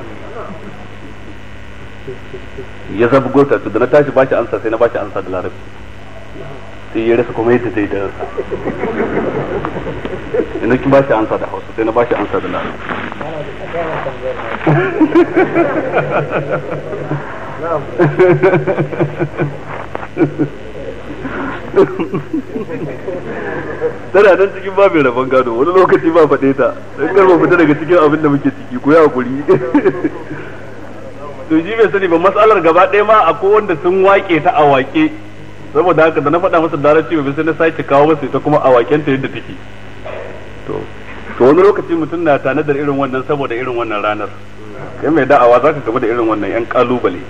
B: ya zabgo ta, to da na tashi bashi ansa sai na bashi ansa da larabci, sai ya rasa kuma yadda zai da rasa, ina kin bashi ansa da Hausa sai na bashi ansa da larabci. tana nan cikin babin rabon gado, wani lokaci ba faɗe ta don karba fita daga cikin abin da muke ciki, ku yi hakuri. to ji bai sani ba, matsalar gaba ɗaya ma akwai wanda sun wake ta a wake, saboda haka da na faɗa masa larabci ba sai na sake kawo masa ita kuma a waken ta yadda take. to to wani lokaci mutum na tanadar irin wannan saboda irin wannan ranar, kai mai da'awa zaka gaba da irin wannan yan kalubale,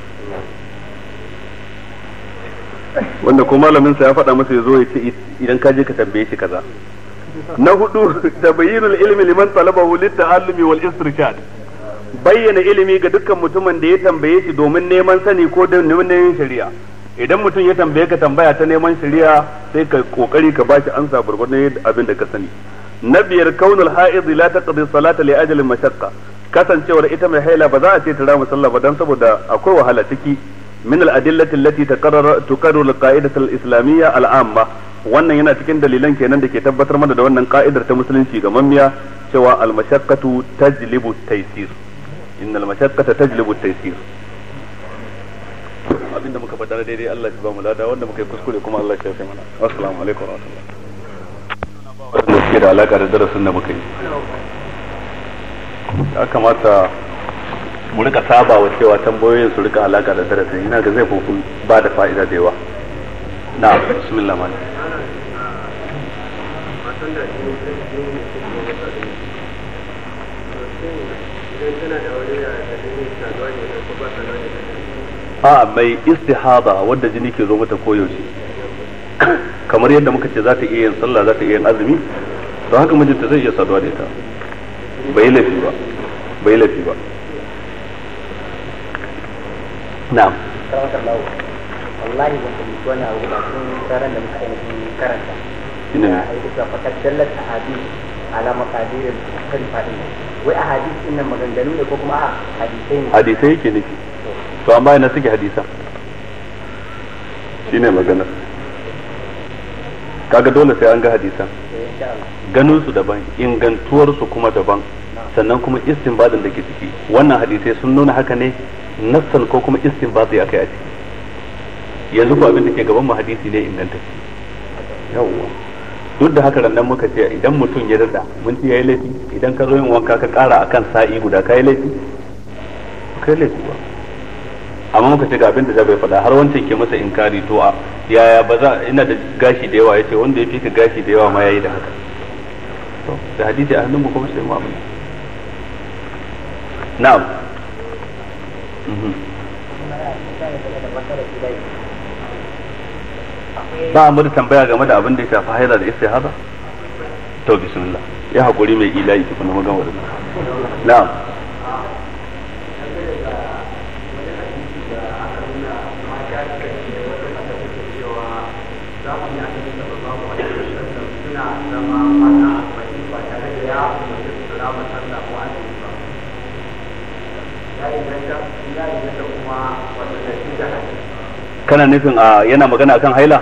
B: wanda ko malamin sa ya faɗa masa ya zo ya ce idan ka je ka tambaye shi kaza. na hudu tabayyinul ilmi liman talabahu lit-ta'allumi wal istirshad, bayyana ilimi ga dukkan mutumin da ya tambaye shi domin neman sani ko don neman shari'a. idan mutum ya tambaye ka tambaya ta neman shari'a sai ka kokari ka bashi ansa gurgurdan abin da ka sani. na biyar kaunul ha'id la taqdi salata li ajalin mashaqqa, kasancewar ita mai haila ba za a ce ta rama sallah ba dan saboda akwai wahala ciki. min al-adillati allati taqarrar tuqarru al-qa'idah al-islamiyya al-amma, wannan yana cikin dalilan kenan da ke tabbatar mana da wannan ka'idar ta musulunci ga mammiya cewa al-mashaqqatu tajlibu at-taysir, innal mashaqqata tajlibu at-taysir. Abinda muka faɗa daidai Allah ya ba mu lada, wanda muka yi kuskure kuma Allah ya shafe mana. Assalamu alaikum wa rahmatullahi. Wanda suke da alaka da darasin da muka yi, ya kamata mu rika saba wa cewa tambayoyin su rika alaka da darasin, ina ga zai fi ba da fa'ida da yawa. Na bismillah ma. a mai istihada wadda jini ke zo mata koyaushe, kamar yadda muka ce za ta iya yin sallah, za ta iya yin azumi, don haka mijinta zai iya saduwa da ita, bai laifi ba bai laifi ba na'am.
C: wallahi ban fahimci wannan abu ba tun daren da muka ainihin karanta
B: ina
C: a yi duka fakar dallar ahadis ala makadirin kan fadin, wai ahadis din nan maganganu ne ko kuma a hadisai ne?
B: hadisai yake nufi, to amma ina suke hadisan shine magana, kaga dole sai an ga hadisan, ganin su daban, ingantuwar su kuma daban, sannan kuma istinbadin da ke ciki. Wannan hadisai sun nuna haka ne nassan ko kuma istinbadi akai a ciki. Yanzu ko abin da ke gaban mu hadisi ne ingantacce. Yawwa, duk da haka rannan muka ce idan mutum ya dada mun ce yayi laifi, idan ka zo yin wanka ka kara akan sa'i guda kai laifi, kai laifi ba. Amma muka ce ga abin da zai faɗa, har wancan ke masa inkari, to a yaya ba za, ina da gashi da yawa, yace wanda ya fi ka gashi da yawa ma yayi da haka. To da hadisi a hannun mu kuma sai mu amana. Na'am. Mhm. Ba mu da tambaya game da abin da ya shafi haila da istihada? To bismillah. Ya hakuri mai ilahi ki kuma magana wannan. Na'am. Kana nufin a yana magana akan haila?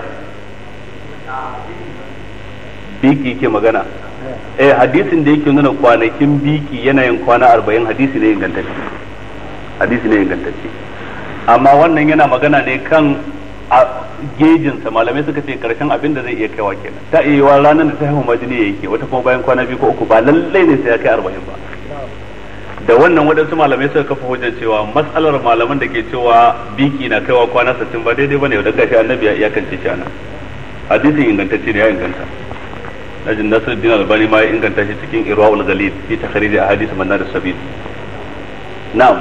B: Biki ke magana. Eh, hadisin da yake nuna kwanakin biki yana yin kwana arba'in, hadisi ne ingantacce. Hadisi ne ingantacce. Amma wannan yana magana ne kan a gejinsa, malamai suka ce karshen abin da zai iya kaiwa kenan. Ta iya yiwa ranar da ta haihu majini ya yake, wata kuma bayan kwana biyu ko uku, ba lallai ne sai ya kai arba'in ba. Da wannan waɗansu malamai suka kafa hujjar cewa matsalar malaman da ke cewa biki na kaiwa kwana sittin ba daidai bane, da gashi annabi ya iyakance shi anan. Hadisin ingantacce ne, ya inganta. Najin Nasiruddin Albani ma ya inganta shi cikin Irwaul Ghalib fi takhrij ahadith Manar as-Sabil. Na'am.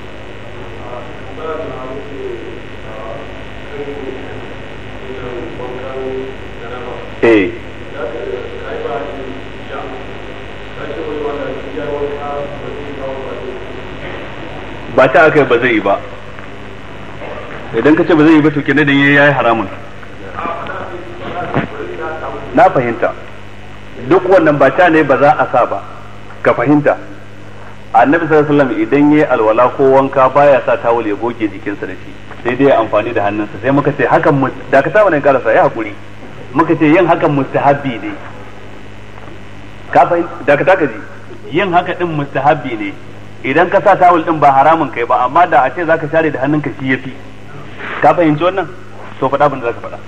B: Eh. Ba ta aka ba zai yi ba, idan ka ce ba zai yi ba to kenan da yayi haramun. Na fahimta, duk wannan ba ta ne ba za a sa ba, ka fahimta. Annabi sallallahu alaihi wasallam idan yayi alwala ko wanka baya sa tawul ya goge jikinsa da shi, sai dai ya amfani da hannunsa. Sai muka ce hakan da ka saba ne karasa ya hakuri, muka ce yin hakan mustahabbi ne. Ka fahimta, da ka taka ji yin haka din mustahabbi ne. Idan ka sa tawul din ba haramun kai ba, amma da a ce zaka share da hannunka shi yafi. Ka fahimci wannan? To faɗa abin da zaka faɗa.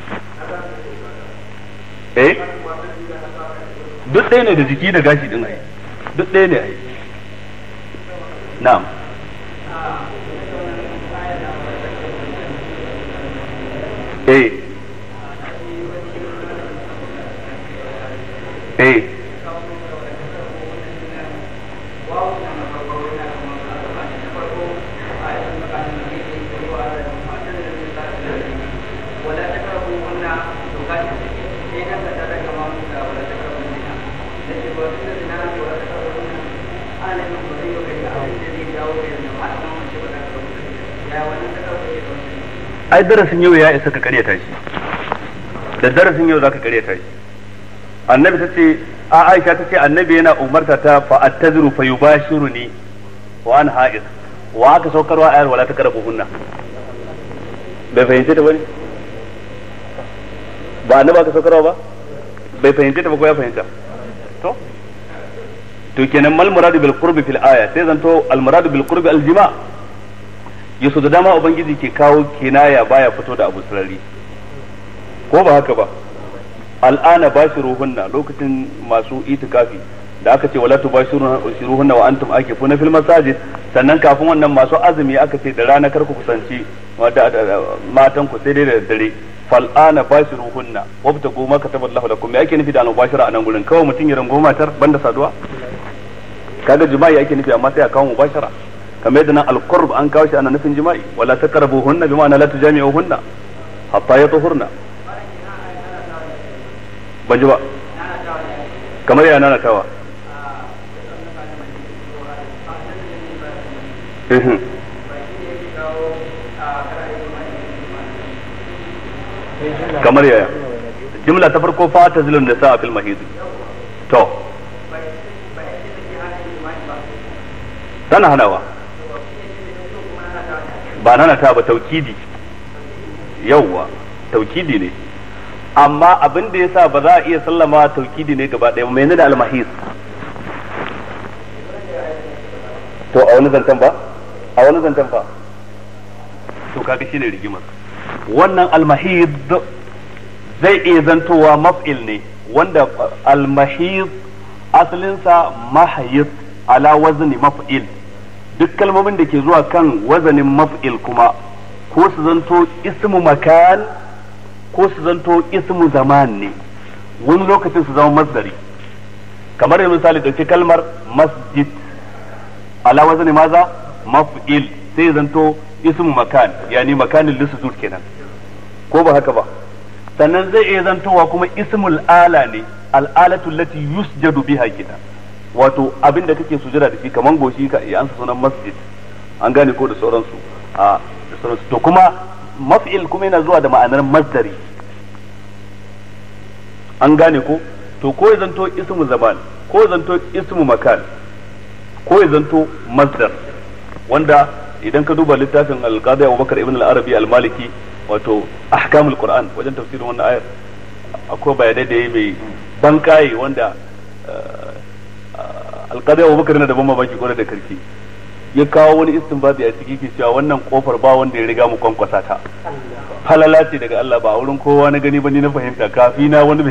B: Eh? Duk ɗaya ne da jiki da gashi din ai. Duk ɗaya ne ai. Na'am. Eh. Eh. Ai darasin yau ya isa ka karyata shi, da darasin yau za ka karyata shi. Annabi ta ce, a Aisha ta ce annabi yana umarta ta fa attaziru fa yubashiruni wa an ha'id, wa aka saukarwa ayar wala ta karabu hunna. Bai fahimce ta bane? Ba annabi aka saukarwa ba? Bai fahimce ta ba ko ya fahimta? To to kenan mal muradu bil qurbi fil aya sai zanto al muradu bil qurbi al jima' yaso da dama ubangiji ke kawo kinaya baya fito da abu sarari ko ba haka ba al'ana bashiruhunna lokacin masu itikafi da aka ce wala tubashiruhunna wa antum akifuna fil masajid sannan kafin wannan masu azumi aka ce da rana kar ku kusanci matan ku sai dai da dare fal'ana bashiruhunna wabtagu ma kataballahu lakum me ake nufi da al-mubashara a nan gurin kawai mutum ya rango matar banda saduwa kaga jima'i ake nufi amma sai a kawo mubashara kamar yadda nan al-qurb an kawo shi ana nufin jima'i wala taqrabuhunna bima la tujami'uhunna hatta yatuhurna ban ji ba kamar yana nanatawa kamar yaya jimla ta farko fa ta zilun nisa a fil mahid to tana hanawa ba nana ta ba taukidi yawwa taukidi ne amma abin da yasa ba za a iya sallama taukidi ne gaba ɗaya mai ne da al-mahid to a wani zantan ba a wani zantan fa to kaga shine rigimar wannan al-mahid zai iya zantowa maf'il ne wanda al-mahid asalinsa mahayid ala wazni maf'il duk kalmomin da ke zuwa kan wazanin maf'il kuma ko su zanto ismu makan ko su zanto ismu zaman ne wani lokacin su zama masdari kamar yanzu misali dauki kalmar masjid ala wazni maza maf'il sai zanto ismu makan yani makanin lisujud kenan ko ba haka ba sannan zai iya zantowa kuma ismul ala ne al'alatu allati yusjadu biha kenan wato abinda kake sujada da shi kaman goshi ka iya ansa sunan masjid an gane ko da sauransu a da sauransu to kuma maf'il kuma yana zuwa da ma'anar masdari an gane ko to ko ya zanto ismu zaman ko ya zanto ismu makan ko ya zanto masdar wanda idan ka duba littafin al-qadi Abubakar ibn al-Arabi al-Maliki wato ahkamul Qur'an wajen tafsirin wannan ayar akwai bayanai da yayi mai bankaye wanda al-qadi Abubakar yana da ban mamaki gore da karki ya kawo wani istinbadi a ciki ke cewa wannan kofar ba wanda ya riga mu kwankwasa ta falala ce daga Allah ba wurin kowa na gani ba ni na fahimta kafi na wani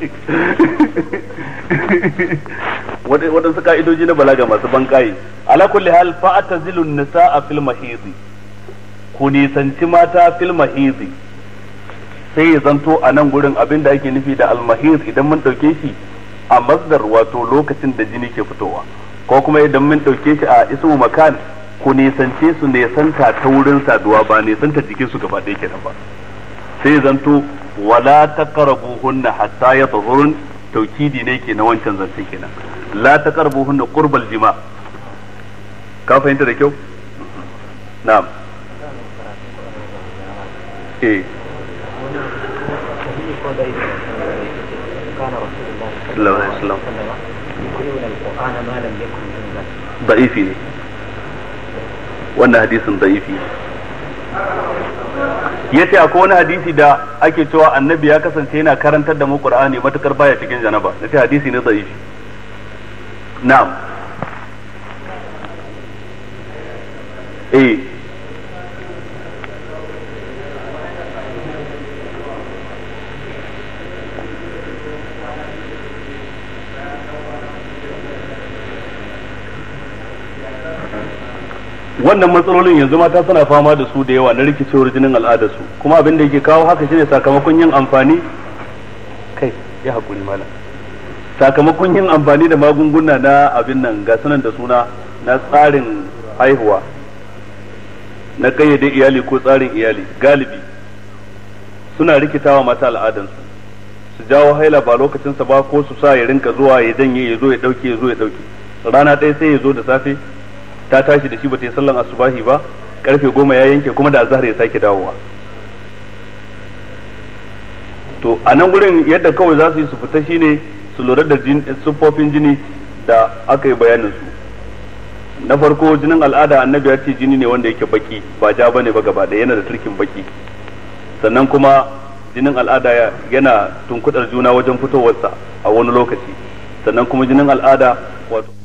B: waɗansu ka'idoji na balaga masu bankaye ala kulli hal fa'tazilu an-nisaa fil mahidi ku nisanci mata fil mahidi sai ya zanto a nan gurin abin da ake nufi da al-mahid idan mun dauke shi a masdar wato lokacin da jini ke fitowa ko kuma idan mun dauke shi a ismu makan ku nisance su nisanta ta wurin saduwa ba nisanta jikin su gaba ɗaya kenan ba sai zanto wala taqrabuhunna hatta yatahurun taukidi ne ke na wancan zance kenan la taqrabuhunna qurbal jima ka fahimta da kyau na'am eh sallallahu alaihi wasallam da'ifi ne wannan hadisin da'ifi yace akwai wani hadisi da ake cewa annabi ya kasance yana karantar da mu qur'ani matukar baya cikin janaba yace hadisi ne da'ifi na'am eh wannan matsalolin yanzu mata suna fama da su da yawa na rikicewar jinin al'adarsu kuma abin da yake kawo haka shine sakamakon yin amfani kai ya hakuri malam sakamakon yin amfani da magunguna na abin nan ga sunan da suna na tsarin haihuwa na kayyade iyali ko tsarin iyali galibi suna rikitawa mata al'adansu su jawo haila ba lokacinsa ba ko su sa ya rinka zuwa ya janye ya zo ya dauke ya zo ya dauke rana ɗaya sai ya zo da safe ta tashi da shi ba ta yi sallan asubahi ba karfe goma ya yanke kuma da azhar ya sake dawowa to a nan gurin yadda kawai za su yi su fita shine su lura da siffofin jini da aka yi bayanin su na farko jinin al'ada annabi ya ce jini ne wanda yake baki ba ja bane ba gaba da yana da turkin baki sannan kuma jinin al'ada yana tunkudar juna wajen fitowarsa a wani lokaci sannan kuma jinin al'ada wato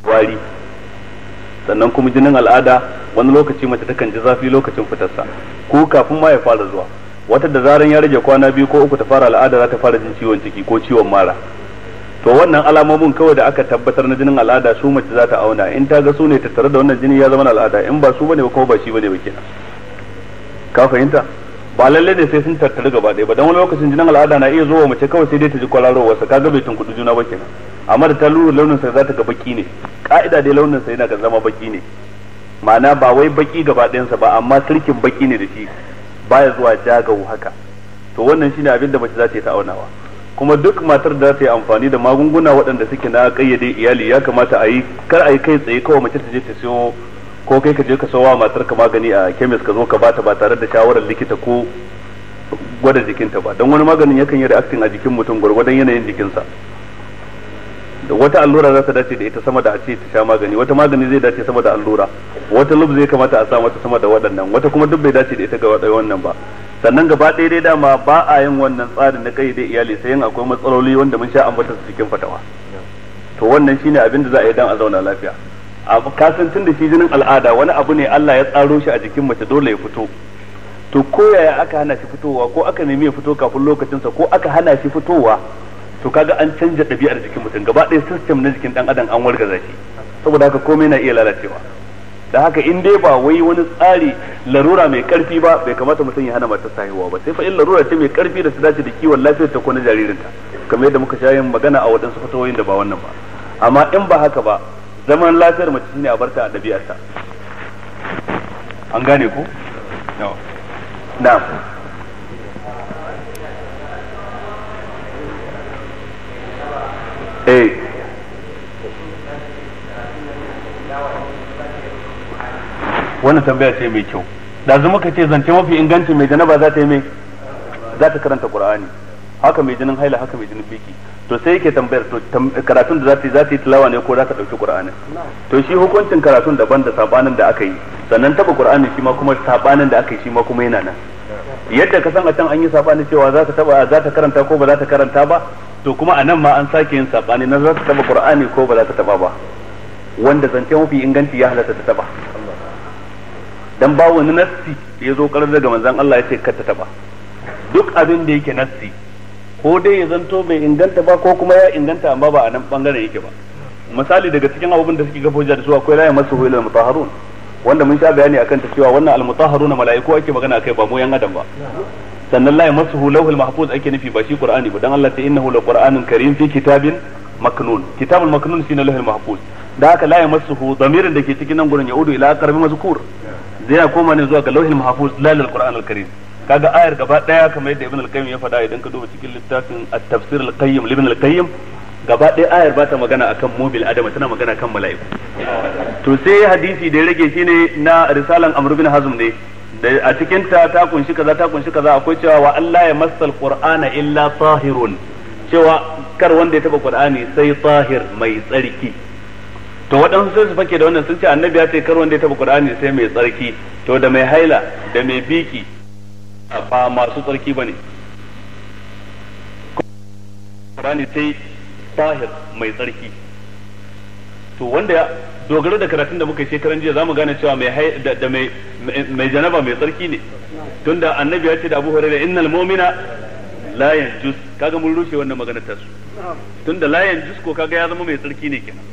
B: wari. Sannan kuma jinin al'ada wani lokaci mace takan ji zafi lokacin fitarsa ko kafin ma ya fara zuwa. Wata da zaran ya rage kwana biyu ko uku ta fara al'ada za ta fara jin ciwon ciki ko ciwon mara. To wannan alamomin kawai da aka tabbatar na jinin al'ada su mace za ta auna, in ta ga su ne tattare da wannan jini ya zama al'ada, in ba su bane ba kuma ba shi bane ba kenan. Ka fahimta? Ba lalle ne sai sun tattare gaba ɗaya ba, dan wani lokacin jinin al'ada na iya zuwa mace kawai sai dai ta ji kwararowa sa, kaga bai tunkudu juna ba kenan. Amma da ta lura launin sa za ta ga baki ne. Ka'ida dai launin sa yana ga zama baki ne. Ma'ana ba wai baki gaba ɗayan sa ba, amma sirkin baki ne da shi. Baya zuwa jagawo haka. To wannan shine abin da mace za ta yi ta aunawa. Kuma duk matar da ta yi amfani da magunguna waɗanda suke na kayyade iyali ya kamata a yi kar a yi kai tsaye kawai mace ta je ta siyo ko kai ka je ka sawa matar ka magani a kemis ka zo ka bata ba tare da shawarar likita ko gwada jikinta ba, don wani maganin yakan yi reacting a jikin mutum gwargwadon yanayin jikinsa. Da wata allura za ta dace da ita sama da a ce ta sha magani, wata magani zai dace sama da allura, wata lub zai kamata a sa mata sama da waɗannan, wata kuma duk bai dace da ita ga wannan ba. Sannan gaba ɗaya dai dama ba a yin wannan tsarin na kai dai iyali sai yin akwai matsaloli wanda mun sha ambata su cikin fatawa. To wannan shine abin da za a yi dan a zauna lafiya. A kasan tun da shi jinin al'ada wani abu ne Allah ya tsaro shi a jikin mace dole ya fito. To ko yaya aka hana shi fitowa ko aka nemi ya fito kafin lokacinsa ko aka hana shi fitowa, to kaga an canja ɗabi'ar jikin mutum, gaba ɗaya system na jikin ɗan adam an wargaza shi, saboda haka komai na iya lalacewa. Da haka in dai ba wai wani tsari larura mai karfi ba, bai kamata mutum ya hana matar haihuwa ba, sai fa in larura ce mai karfi da ta dace da kiwon lafiyar ta ko na jaririnta, kamar yadda muka sha yin magana a waɗansu fatawoyin da ba wannan ba. Amma in ba haka ba, zaman lafiyar mace shine a barta a ɗabi'arta. An gane ko? Na'am. Eh. Wannan tambaya ce mai kyau. Da zama ka ce zance mafi inganci mai janaba za ta yi mai za ta karanta Qur'ani. Haka mai jinin haila, haka mai jinin biki. To sai yake tambayar to karatun da za ta yi za ta yi tilawa ne ko za ta dauki Qur'ani. To shi hukuncin karatun daban da sabanin da aka yi. Sannan taba Qur'ani shi ma kuma sabanin da aka yi shi ma kuma yana nan. Yadda ka san a can an yi sabani cewa za ta taba za ta karanta ko ba za ta karanta ba, to kuma a nan ma an sake yin sabani na za ta taba Qur'ani ko ba za ta taba ba. Wanda zance mafi inganci ya halatta ta taba. Dan ba wani nassi ya zo karar daga manzon Allah ya ce kar ta taba. Duk abin da yake nassi ko dai ya zanto bai inganta ba ko kuma ya inganta amma ba a nan bangaren yake ba. Misali daga cikin abubuwan da suke gafa hujja da su akwai la yamassuhu illa al-mutahharun, wanda mun sha bayani akan ta cewa wannan al-mutahharun mala'iku ake magana akai ba mu yan adam ba. Sannan la yamassuhu lawhul mahfuz ake nufi ba shi Qur'ani ba, dan Allah ta innahu laqur'anun karim fi kitabin maknun. Kitabul maknun shine lawhul mahfuz. Da haka la yamassuhu damirin da ke cikin nan gurin yaudu ila aqrabi mazkur, zai koma ne zuwa ga lawhul mahfuz la lil Qur'an al-karim. Kaga ayar gaba daya kamar yadda Ibn al-Qayyim ya faɗa idan ka duba cikin littafin at-tafsir al-qayyim Ibn al-Qayyim, gaba daya ayar ba ta magana akan mobil adama, tana magana kan mala'iku. To sai hadisi da ya rage shine na risalan Amr bin Hazm ne, da a cikin ta ta kunshi kaza ta kunshi kaza akwai cewa wa Allah ya massal Qur'ana illa tahirun, cewa kar wanda ya taba Qur'ani sai tahir mai tsarki. To waɗansu sai su fake da wannan sun ce annabi ya ce kar wanda ya taba Qur'ani sai mai tsarki, to da mai haila da mai biki ba masu tsarki bane. Qur'ani sai tahir mai tsarki. To wanda ya dogaro da karatun da muka yi shekaran jiya zamu gane cewa mai da, da mai mai janaba mai tsarki ne. Tunda annabi ya ce da Abu Hurairah innal mu'mina la yanjus, kaga mun rushe wannan maganar ta su. Tunda la yanjus ko kaga ya zama mai tsarki ne kenan.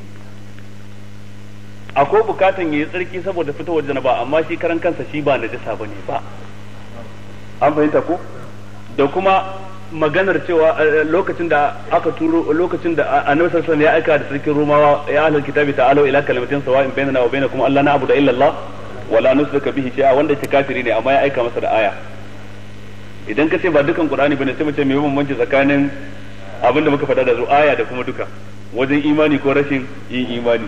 B: Akwai bukatan yayi tsarki saboda fitowar janaba, amma shi karan kansa shi ba najasa bane ba. An fahimta ko? Da kuma maganar cewa lokacin da aka turo lokacin da Annabi sallallahu alaihi wasallam ya aika da sarkin Romawa, ya ahlul kitabi ta'alu ila kalimatin sawa'in bainana wa bainakum alla na'budu illa Allah wa la nushrika bihi shay'a, wanda yake kafiri ne amma ya aika masa da aya. Idan ka ce ba dukan Qur'ani bane sai mu ce me bambanci tsakanin abinda muka faɗa da zu aya da kuma duka wajen imani ko rashin yin imani.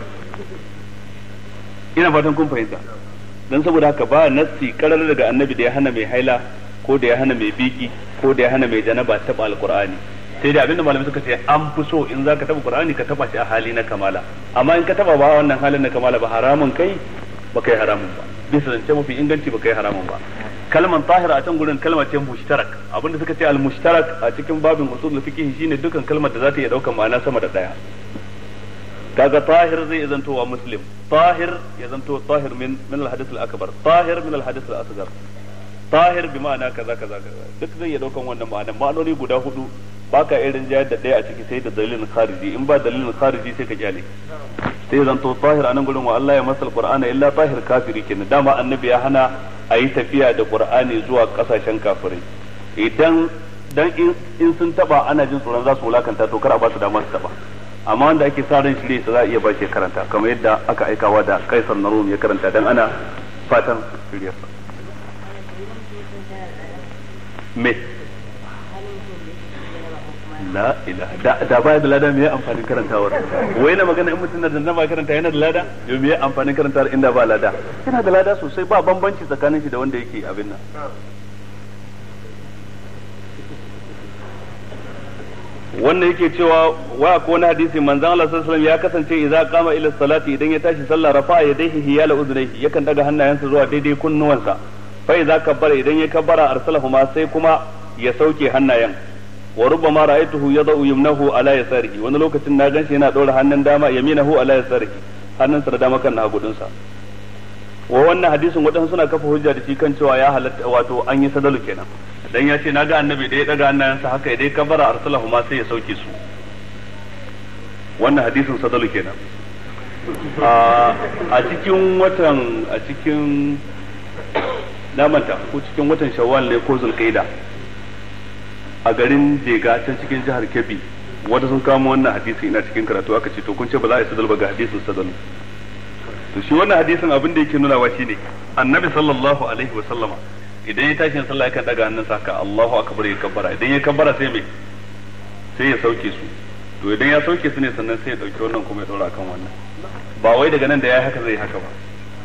B: Ina fatan kun fahimta. Dan saboda haka ba nassi karar daga Annabi da ya hana mai haila ko da ya hana mai biki ko da ya hana mai janaba taba alqur'ani, sai da abinda malamai suka ce an fi so in zaka taba qur'ani ka taba shi a hali na kamala, amma in ka taba ba wannan halin na kamala ba haramun kai ba kai haramun ba, bisa zance mafi inganci ba kai haramun ba. Kalman tahira a can gurin kalma ce mushtarak, abinda suka ce al mushtarak a cikin babin usul fiqh shine dukan kalmar da za ta iya daukar ma'ana sama da daya. kaga tahir zai zanto wa muslim, tahir ya zanto tahir min min al-hadith al-akbar, tahir min al-hadith al-asghar, tahir bi ma'ana kaza kaza kaza, duk zai iya daukan wannan ma'ana. Ma'anoni guda hudu baka irin jayar da ɗaya a ciki sai da dalilin khariji, in ba dalilin khariji sai ka kyale. Sai zanto tahir anan gurin wa Allah ya masal qur'ana illa tahir kafiri kenan. Dama annabi ya hana a yi tafiya da qur'ani zuwa kasashen kafirai. Idan dan in sun taba ana jin tsoron za su wulakanta to kar a ba su dama su taba. Amma wanda ake sa ran shirye sa za a iya ba shi karanta, kamar yadda aka aikawa da Kaisar na Rum ya karanta dan ana fatan shiryarsa. Me la ilaha da da baya da lada me ya amfani karantawar? Wai na magana in mutum na da ba karanta yana da lada? Yau me ya amfani karantawar inda ba lada? Yana da lada sosai, ba bambanci tsakanin shi da wanda yake abin nan. Wannan yake cewa wa ko na hadisi manzon Allah sallallahu alaihi wasallam ya kasance idza qama ila salati idan ya tashi sallah rafa yadayhi hiyala udhnayhi yakan daga hannayensa zuwa daidai kunnuwansa. Fa idza kabbara idan ya kabbara arsalahuma sai kuma ya sauke hannayen. Wa rubbama ra'aytuhu yad'u yumnahu ala yasarihi, wani lokacin na ganshi yana dora hannun dama yaminahu ala yasarihi, hannunsa da dama kan na hagudinsa. Wa wannan hadisin wadansu suna kafa hujja da shi kan cewa ya halatta, wato an yi sadalu kenan. Dan ya ce na ga annabi da ya daga hannayensa haka idan kabbara arsalahu ma sai ya sauke su. Wannan hadisin sadalu kenan. A cikin watan a cikin namanta ko cikin watan Shawwal ne ko Zulqa'ida a garin Jega can cikin jihar Kebbi wanda sun kama wannan hadisi ina cikin karatu aka ce to kun ce ba za a yi sadal ba ga hadisin sadal. To shi wannan hadisin abin da yake nuna wa shine annabi sallallahu alaihi wa sallama idan ya tashi sallah yakan daga hannunsa ka Allahu akbar ya kabbara, idan ya kabbara sai me sai ya sauke su. To idan ya sauke su ne sannan sai ya dauki wannan kuma ya dora akan wannan, ba wai daga nan da yayi haka zai haka ba.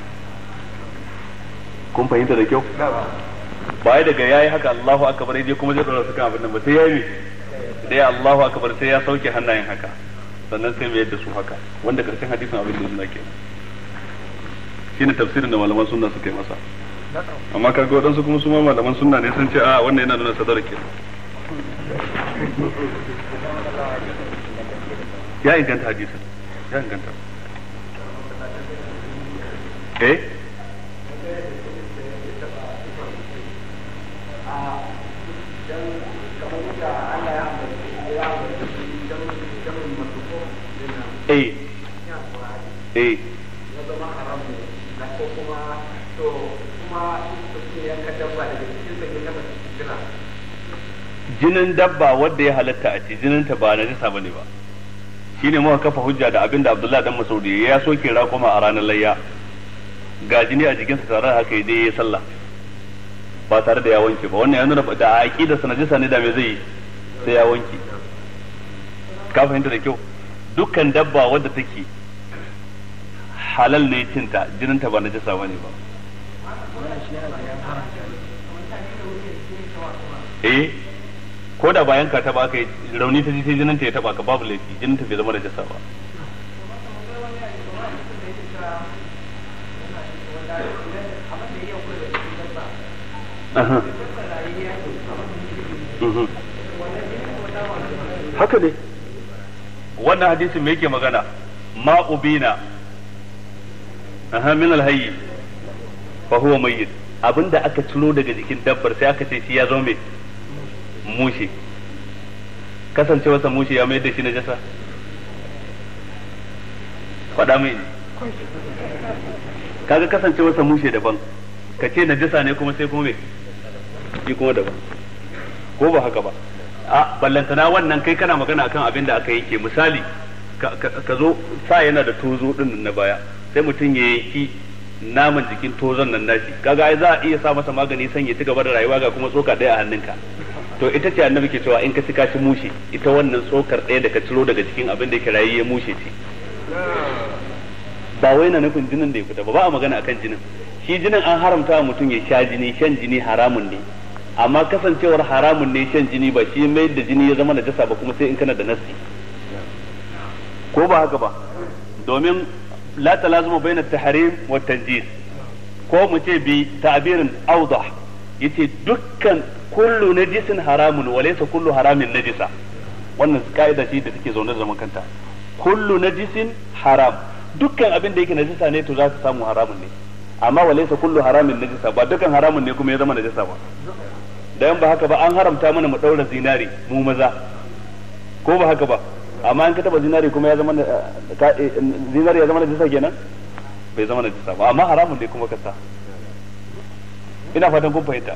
B: Kun fahimta da kyau? Ba wai daga yayi haka Allahu akbar dai kuma zai dora su kan abin nan ba, sai yayi dai Allahu akbar sai ya sauke hannayen haka sannan sai mai yadda su haka, wanda karshen hadisin abin da suna kenan. Shine tafsirin da malaman sunna suka yi masa. Amma kaga waɗansu kuma su ma malaman sunna ne sun ce a wannan yana nuna sadar ke. Ya inganta hadisin, ya inganta. Eh? Eh. Eh. Jinin dabba wadda ya halatta a ci jininta ba na jisa bane ba, shine muka kafa hujja da abinda Abdullahi dan Mas'ud ya soke rakuma a ranar layya, ga jini a jikinsa tare da haka dai ya sallah ba tare da ya wanke ba. Wannan ya nuna da aqida sanajisa ne da me zai sai ya wanke. Ka fahimta da kyau? Dukkan dabba wadda take halal ne cinta jininta ba najasa bane ba. Eh ko da bayan ka taba kai rauni ta ji sai jininta ya taba ka babu laifi, jininta bai zama najasa ba. Haka ne wannan hadisin me yake magana? Ma ubina aha min alhayy fa huwa mayyit, abinda aka ciro daga jikin dabbar sai aka ce shi ya zo me mushe, kasancewarsa mushe ya mai da shi najasa? faɗa mai kaga kasancewarsa mushe daban, ka ce najasa ne kuma sai kuma me shi kuma daban, ko ba haka ba? A ballantana wannan kai kana magana akan abin da aka yanke. Misali ka zo sa yana da tozo din na baya, sai mutum ya yanki naman jikin tozon nan nashi, kaga ai za a iya sa masa magani san ya ci gaba da rayuwa ga kuma tsoka ɗaya a hannunka. To ita ce annabi ke cewa in ka ci ka ci mushe, ita wannan tsokar ɗaya da ka ciro daga cikin abin da ke rayuwa mushe ce. Ba wai na nufin jinin da ya fita ba, ba a magana akan jinin. Shi jinin an haramta wa mutum ya sha jini, shan jini haramun ne. Amma kasancewar haramun ne shan jini ba shi mai da jini ya zama najasa ba kuma sai in kana da nassi, ko ba haka ba? Domin la talazuma baina tahrim wa tanjis, ko mu ce bi ta'birin awdah, yace dukkan kullu najisin haramun wa laysa kullu haramin najisa. Wannan kaida shi da take zaune da zaman kanta. kullu najisin haram, dukkan abin da yake najisa ne to za ka samu haramun ne, amma walaysa kullu haramin najisa, ba dukkan haramun ne kuma ya zama najisa ba. Dan ba haka ba an haramta mana mu daura zinari mu maza, ko ba haka ba, amma an ka taba zinari kuma ya zama zinari ya zama najisa kenan, bai zama najisa ba, amma haramun ne kuma ka sa. Ina fatan kun fahimta.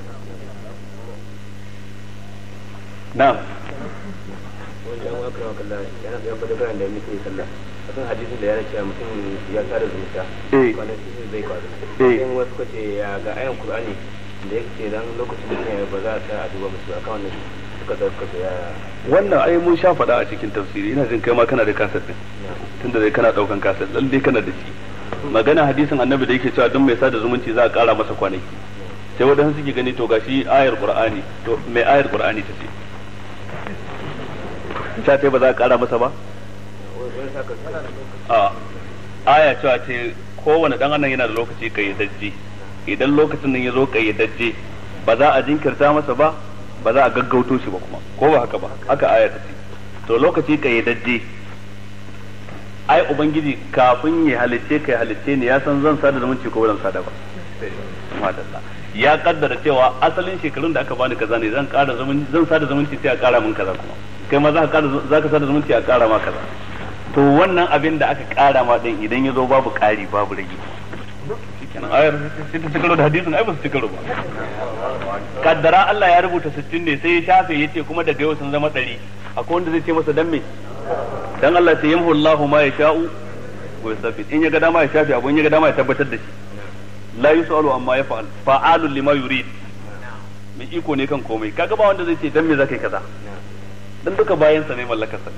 B: Na'am.
C: Wajen wakar wakalla yana da yankwa da garan da muke sallah. Akan hadisin da ya race mutum ya tare zuciya.
B: Eh.
C: Wannan shi zai kwazo.
B: Eh.
C: In wasu kace ya ga ayan Qur'ani da yake dan lokacin da ya ba za ta a duba musu akan wannan suka dauka ya
B: wannan ai mun sha faɗa a cikin tafsiri, ina jin kai ma kana da kasar din. Tunda dai kana daukan kasar, lalle kana da shi. Magana hadisin Annabi da yake cewa duk mai sada zumunci za a ƙara masa kwanaki. Sai wadansu suke gani to gashi ayar Qur'ani, to mai ayar Qur'ani ta ce ta ce ba za a kara masa ba? A aya cewa ce kowane dan annan yana da lokaci kayyadajje, idan lokacin nan ya zo kayyadajje ba za a jinkirta masa ba, ba za a gaggauto shi ba kuma, ko ba haka ba, haka aya ta ce. To lokaci kayyadajje ai ubangiji kafin ya halicce kai halicce ne ya san zan sada zumunci ko zan sada ba. Madalla. Ya kaddara cewa asalin shekarun da aka bani kaza ne, zan kara zumunci, zan sada zumunci sai a kara min kaza kuma, kai ma za ka za ka sada zumunci a kara ma kaza. To wannan abin da aka kara ma din idan ya zo babu kari babu rage, shikenan ayar sai ta cikaro da hadisin ai ba su cikaro ba. Kaddara Allah ya rubuta sittin ne sai ya shafe yace kuma daga yau sun zama ɗari, akwai wanda zai ce masa dan me? Dan Allah sai yamhu Allahu ma yasha'u wa yusabbit, in ya ga dama ya shafe abu, in ya ga dama ya tabbatar da shi. La yusalu amma yaf'al fa'alun lima yurid, mai iko ne kan komai. Kaga ba wanda zai ce dan me zaka yi kaza, dan duka bayan sa ne mallakar sa.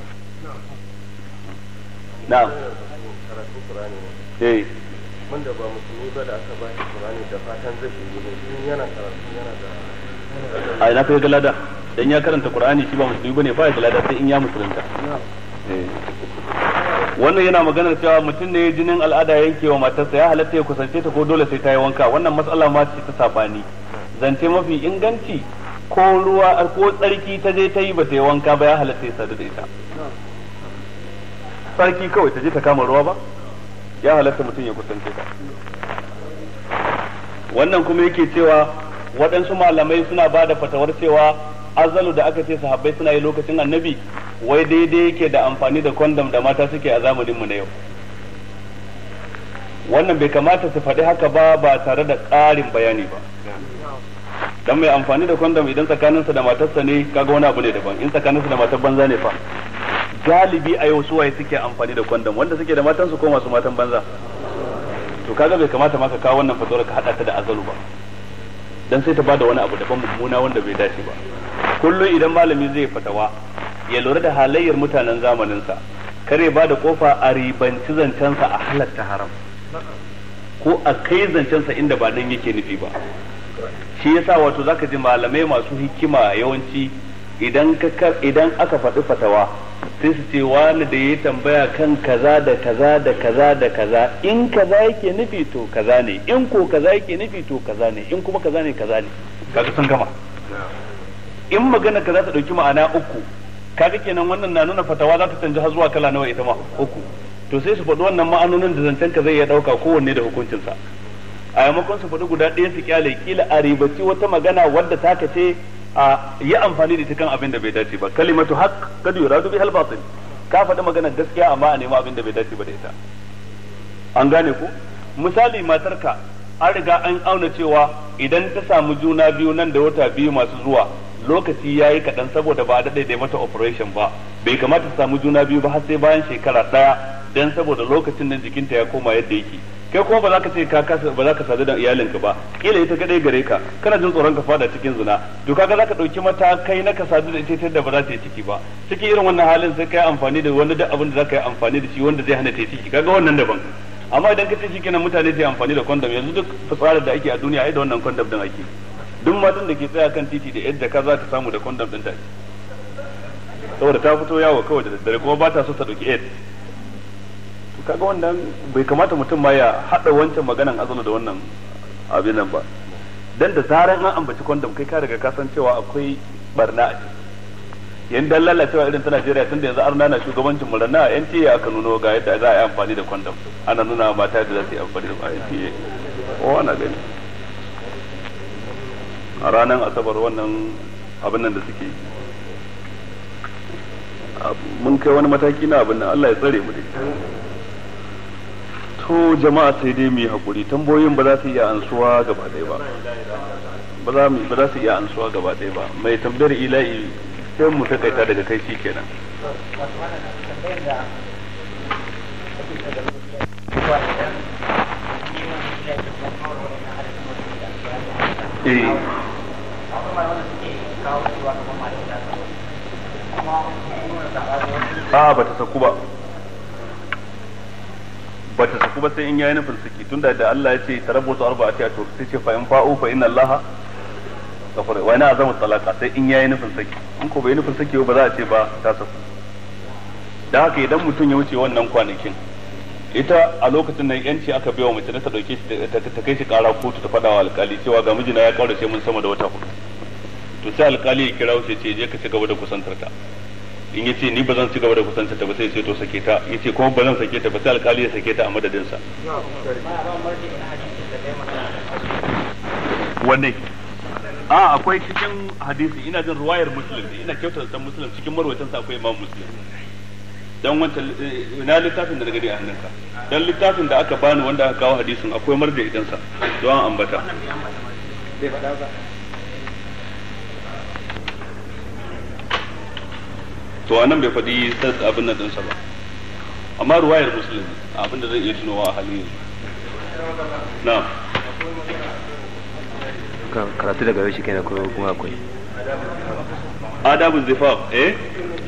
B: Na'am.
C: karatu Qur'ani
B: eh
C: wanda ba musulmi ba da aka ba shi Qur'ani da fatan zai shi ne yana karatu yana da
B: ai na kai galada dan ya karanta Qur'ani shi ba musulmi bane ba ya galada sai in ya musulunta. eh wannan yana maganar cewa mutum ne jinin al'ada yankewa matarsa, ya halatta ya kusance ta ko dole sai ta yi wanka. Wannan matsala ma ce ta sabani, zance mafi inganci ko ruwa ko tsarki ta je ta yi ba ta yi wanka ba ya halatta ya sadu da ita. Tsarki kawai ta je ta kama ruwa ba ya halatta mutum ya kusance ta. Wannan kuma yake cewa waɗansu malamai suna ba da fatawar cewa azalu da aka ce sahabbai suna yi lokacin annabi wai daidai yake da amfani da kondom da mata suke a zamaninmu na yau. Wannan bai kamata su faɗi haka ba ba tare da ƙarin bayani ba. Dan mai amfani da kondom idan tsakaninsa da matarsa ne kaga wani abu ne daban, in tsakaninsa da matar banza ne fa. Galibi a yau suwaye suke amfani da kondom, wanda suke da matansu ko masu matan banza. To kaga bai kamata ma ka kawo wannan fatawar ka hada ta da azalu ba, dan sai ta bada wani abu daban mummuna wanda bai dace ba. Kullum idan malami zai fatawa ya lura da halayyar mutanen zamaninsa, kare ba da kofa a ribanci zancensa a halatta haram ko a kai zancensa inda ba nan yake nufi ba. Shi yasa wato zaka ji malamai masu hikima yawanci idan ka idan aka faɗi fatawa sai su ce wani da ya tambaya kan kaza da kaza da kaza da kaza, in kaza yake nufi to kaza ne, in ko kaza yake nufi to kaza ne, in kuma kaza ne kaza ne. Kaga sun gama. In magana kaza ta dauki ma'ana uku, kaga kenan wannan na nuna fatawa za ta canja har zuwa kala nawa ita ma uku. To sai su faɗi wannan ma'anonin da zancen ka zai iya dauka kowanne da hukuncinsa. A yamakon su faɗi guda ɗaya su kyale kila a ribaci wata magana wadda ta kace a yi amfani da ita kan abin da bai dace ba. Kalimatu haqq kad yuradu bihal batil, ka faɗi maganar gaskiya amma a nemi abin da bai dace ba da ita. An gane ko? Misali matarka an riga an auna cewa idan ta samu juna biyu nan da wata biyu masu zuwa lokaci ya yi kaɗan saboda ba a daɗe da mata operation ba, bai kamata ta samu juna biyu ba har sai bayan shekara ɗaya dan saboda lokacin nan jikinta ya koma yadda yake. Kai kuma ba za ka ce ka kasa ba za ka sadu da iyalinka ba, kila ita kadai gare ka, kana jin tsoron ka fada cikin zina, to kaga za ka ɗauki matakai na ka sadu da ita da ba za ta yi ciki ba. Cikin irin wannan halin sai ka yi amfani da wani duk abin da za ka yi amfani da shi wanda zai hana ta yi ciki, kaga wannan daban. Amma idan ka ce shi kenan mutane su yi amfani da kondom, yanzu duk fitsarar da ake a duniya ai da wannan kondom din ake. Duk matan da ke tsaya kan titi da yadda ka za ta samu da kondom din ta ake, saboda ta fito yawo kawai da daddare kuma ba ta so ta ɗauki aid. Kaga wannan bai kamata mutum ma ya hada wancan maganan azalu da wannan abin nan ba, dan da zaran an ambaci kondom kai ka riga ka san cewa akwai barna a ciki. yan dan lalacewa irin ta Najeriya tunda yanzu arna na shugabancin mu rana yan tiye aka nuno ga yadda za a yi amfani da condom ana nuna mata da za su yi amfani da yan tiye ko ana gani a ranar asabar wannan abin nan da suke mun kai wani mataki na abin nan Allah ya tsare mu dai to jama'a sai dai mu yi hakuri tambayoyin ba za su iya ansuwa gaba ɗaya ba ba za mu ba za su iya ansuwa gaba ɗaya ba mai tambayar ilahi sai mu takaita daga kai shikenan eh a ba ta saku ba ba ta saku ba sai in yayi nufin saki tunda da Allah ya ce tarabbutu arba'ati ashhur sai ce fa in fa'u fa inna Allah ghafur wa ina azamu talaqa sai in yayi nufin saki in ko bai nufin saki ba za a ce ba ta saku da haka idan mutum ya wuce wannan kwanakin ita a lokacin nan yanci aka biya wa mace ta dauke shi ta kai shi kara kotu ta fada wa alkali cewa ga mijina ya kaurace mun sama da wata hudu to sai alkali ya kira shi ce je ka ci gaba da kusantar ta in yace ni ba zan ci gaba da kusantar ta ba sai sai to sake ta yace kuma ba zan sake ta ba sai alkali ya sake ta a madadin sa wanne a akwai cikin hadisi ina jin ruwayar muslim ina kyautar san muslim cikin marwatan sa akwai imam muslim dan wancan na littafin da daga gani a hannunka dan littafin da aka bani wanda aka kawo hadisin akwai marda idan sa don an ambata to anan bai faɗi abin nan ɗinsa ba amma ruwayar muslim abin da zai iya tunowa a halin yanzu na
D: karatu daga yau shi kenan ko kuma akwai
B: adabul zifaf eh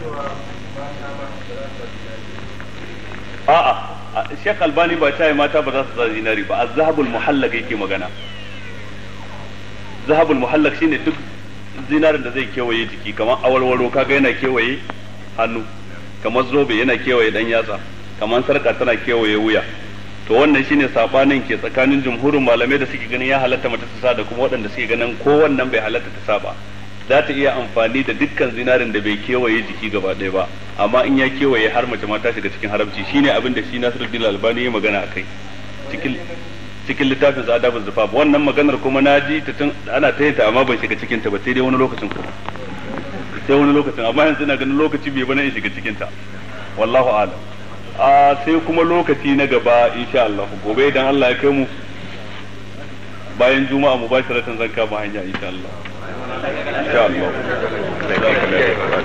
B: a'a Sheikh Albani ba ta yi mata ba za su sa zinari ba az-zahabul muhallaq yake magana zahabul muhallaq shine duk zinarin da zai kewaye jiki kamar awalwaro kaga yana kewaye hannu kamar zobe yana kewaye dan yatsa kamar sarka tana kewaye wuya to wannan shine sabanin ke tsakanin jumhurin malamai da suke ganin ya halatta mata ta sa da kuma waɗanda suke ganin ko wannan bai halatta ta sa ba za ta iya amfani da dukkan zinarin da bai kewaye jiki gaba ɗaya ba amma in ya kewaye har mace ma ta shiga cikin haramci shine abin da shi Nasiruddin Albani ya magana akai cikin cikin littafin sa Adabul Zifaf wannan maganar kuma na ji ta tun ana ta ta amma ban shiga cikin ta ba sai dai wani lokacin kuma sai wani lokacin amma yanzu ina ganin lokaci bai bane in shiga cikin ta wallahu a'lam a sai kuma lokaci na gaba insha Allah gobe idan Allah ya kai mu bayan juma'a mubashiratan zan kama hanya insha Allah insha Allah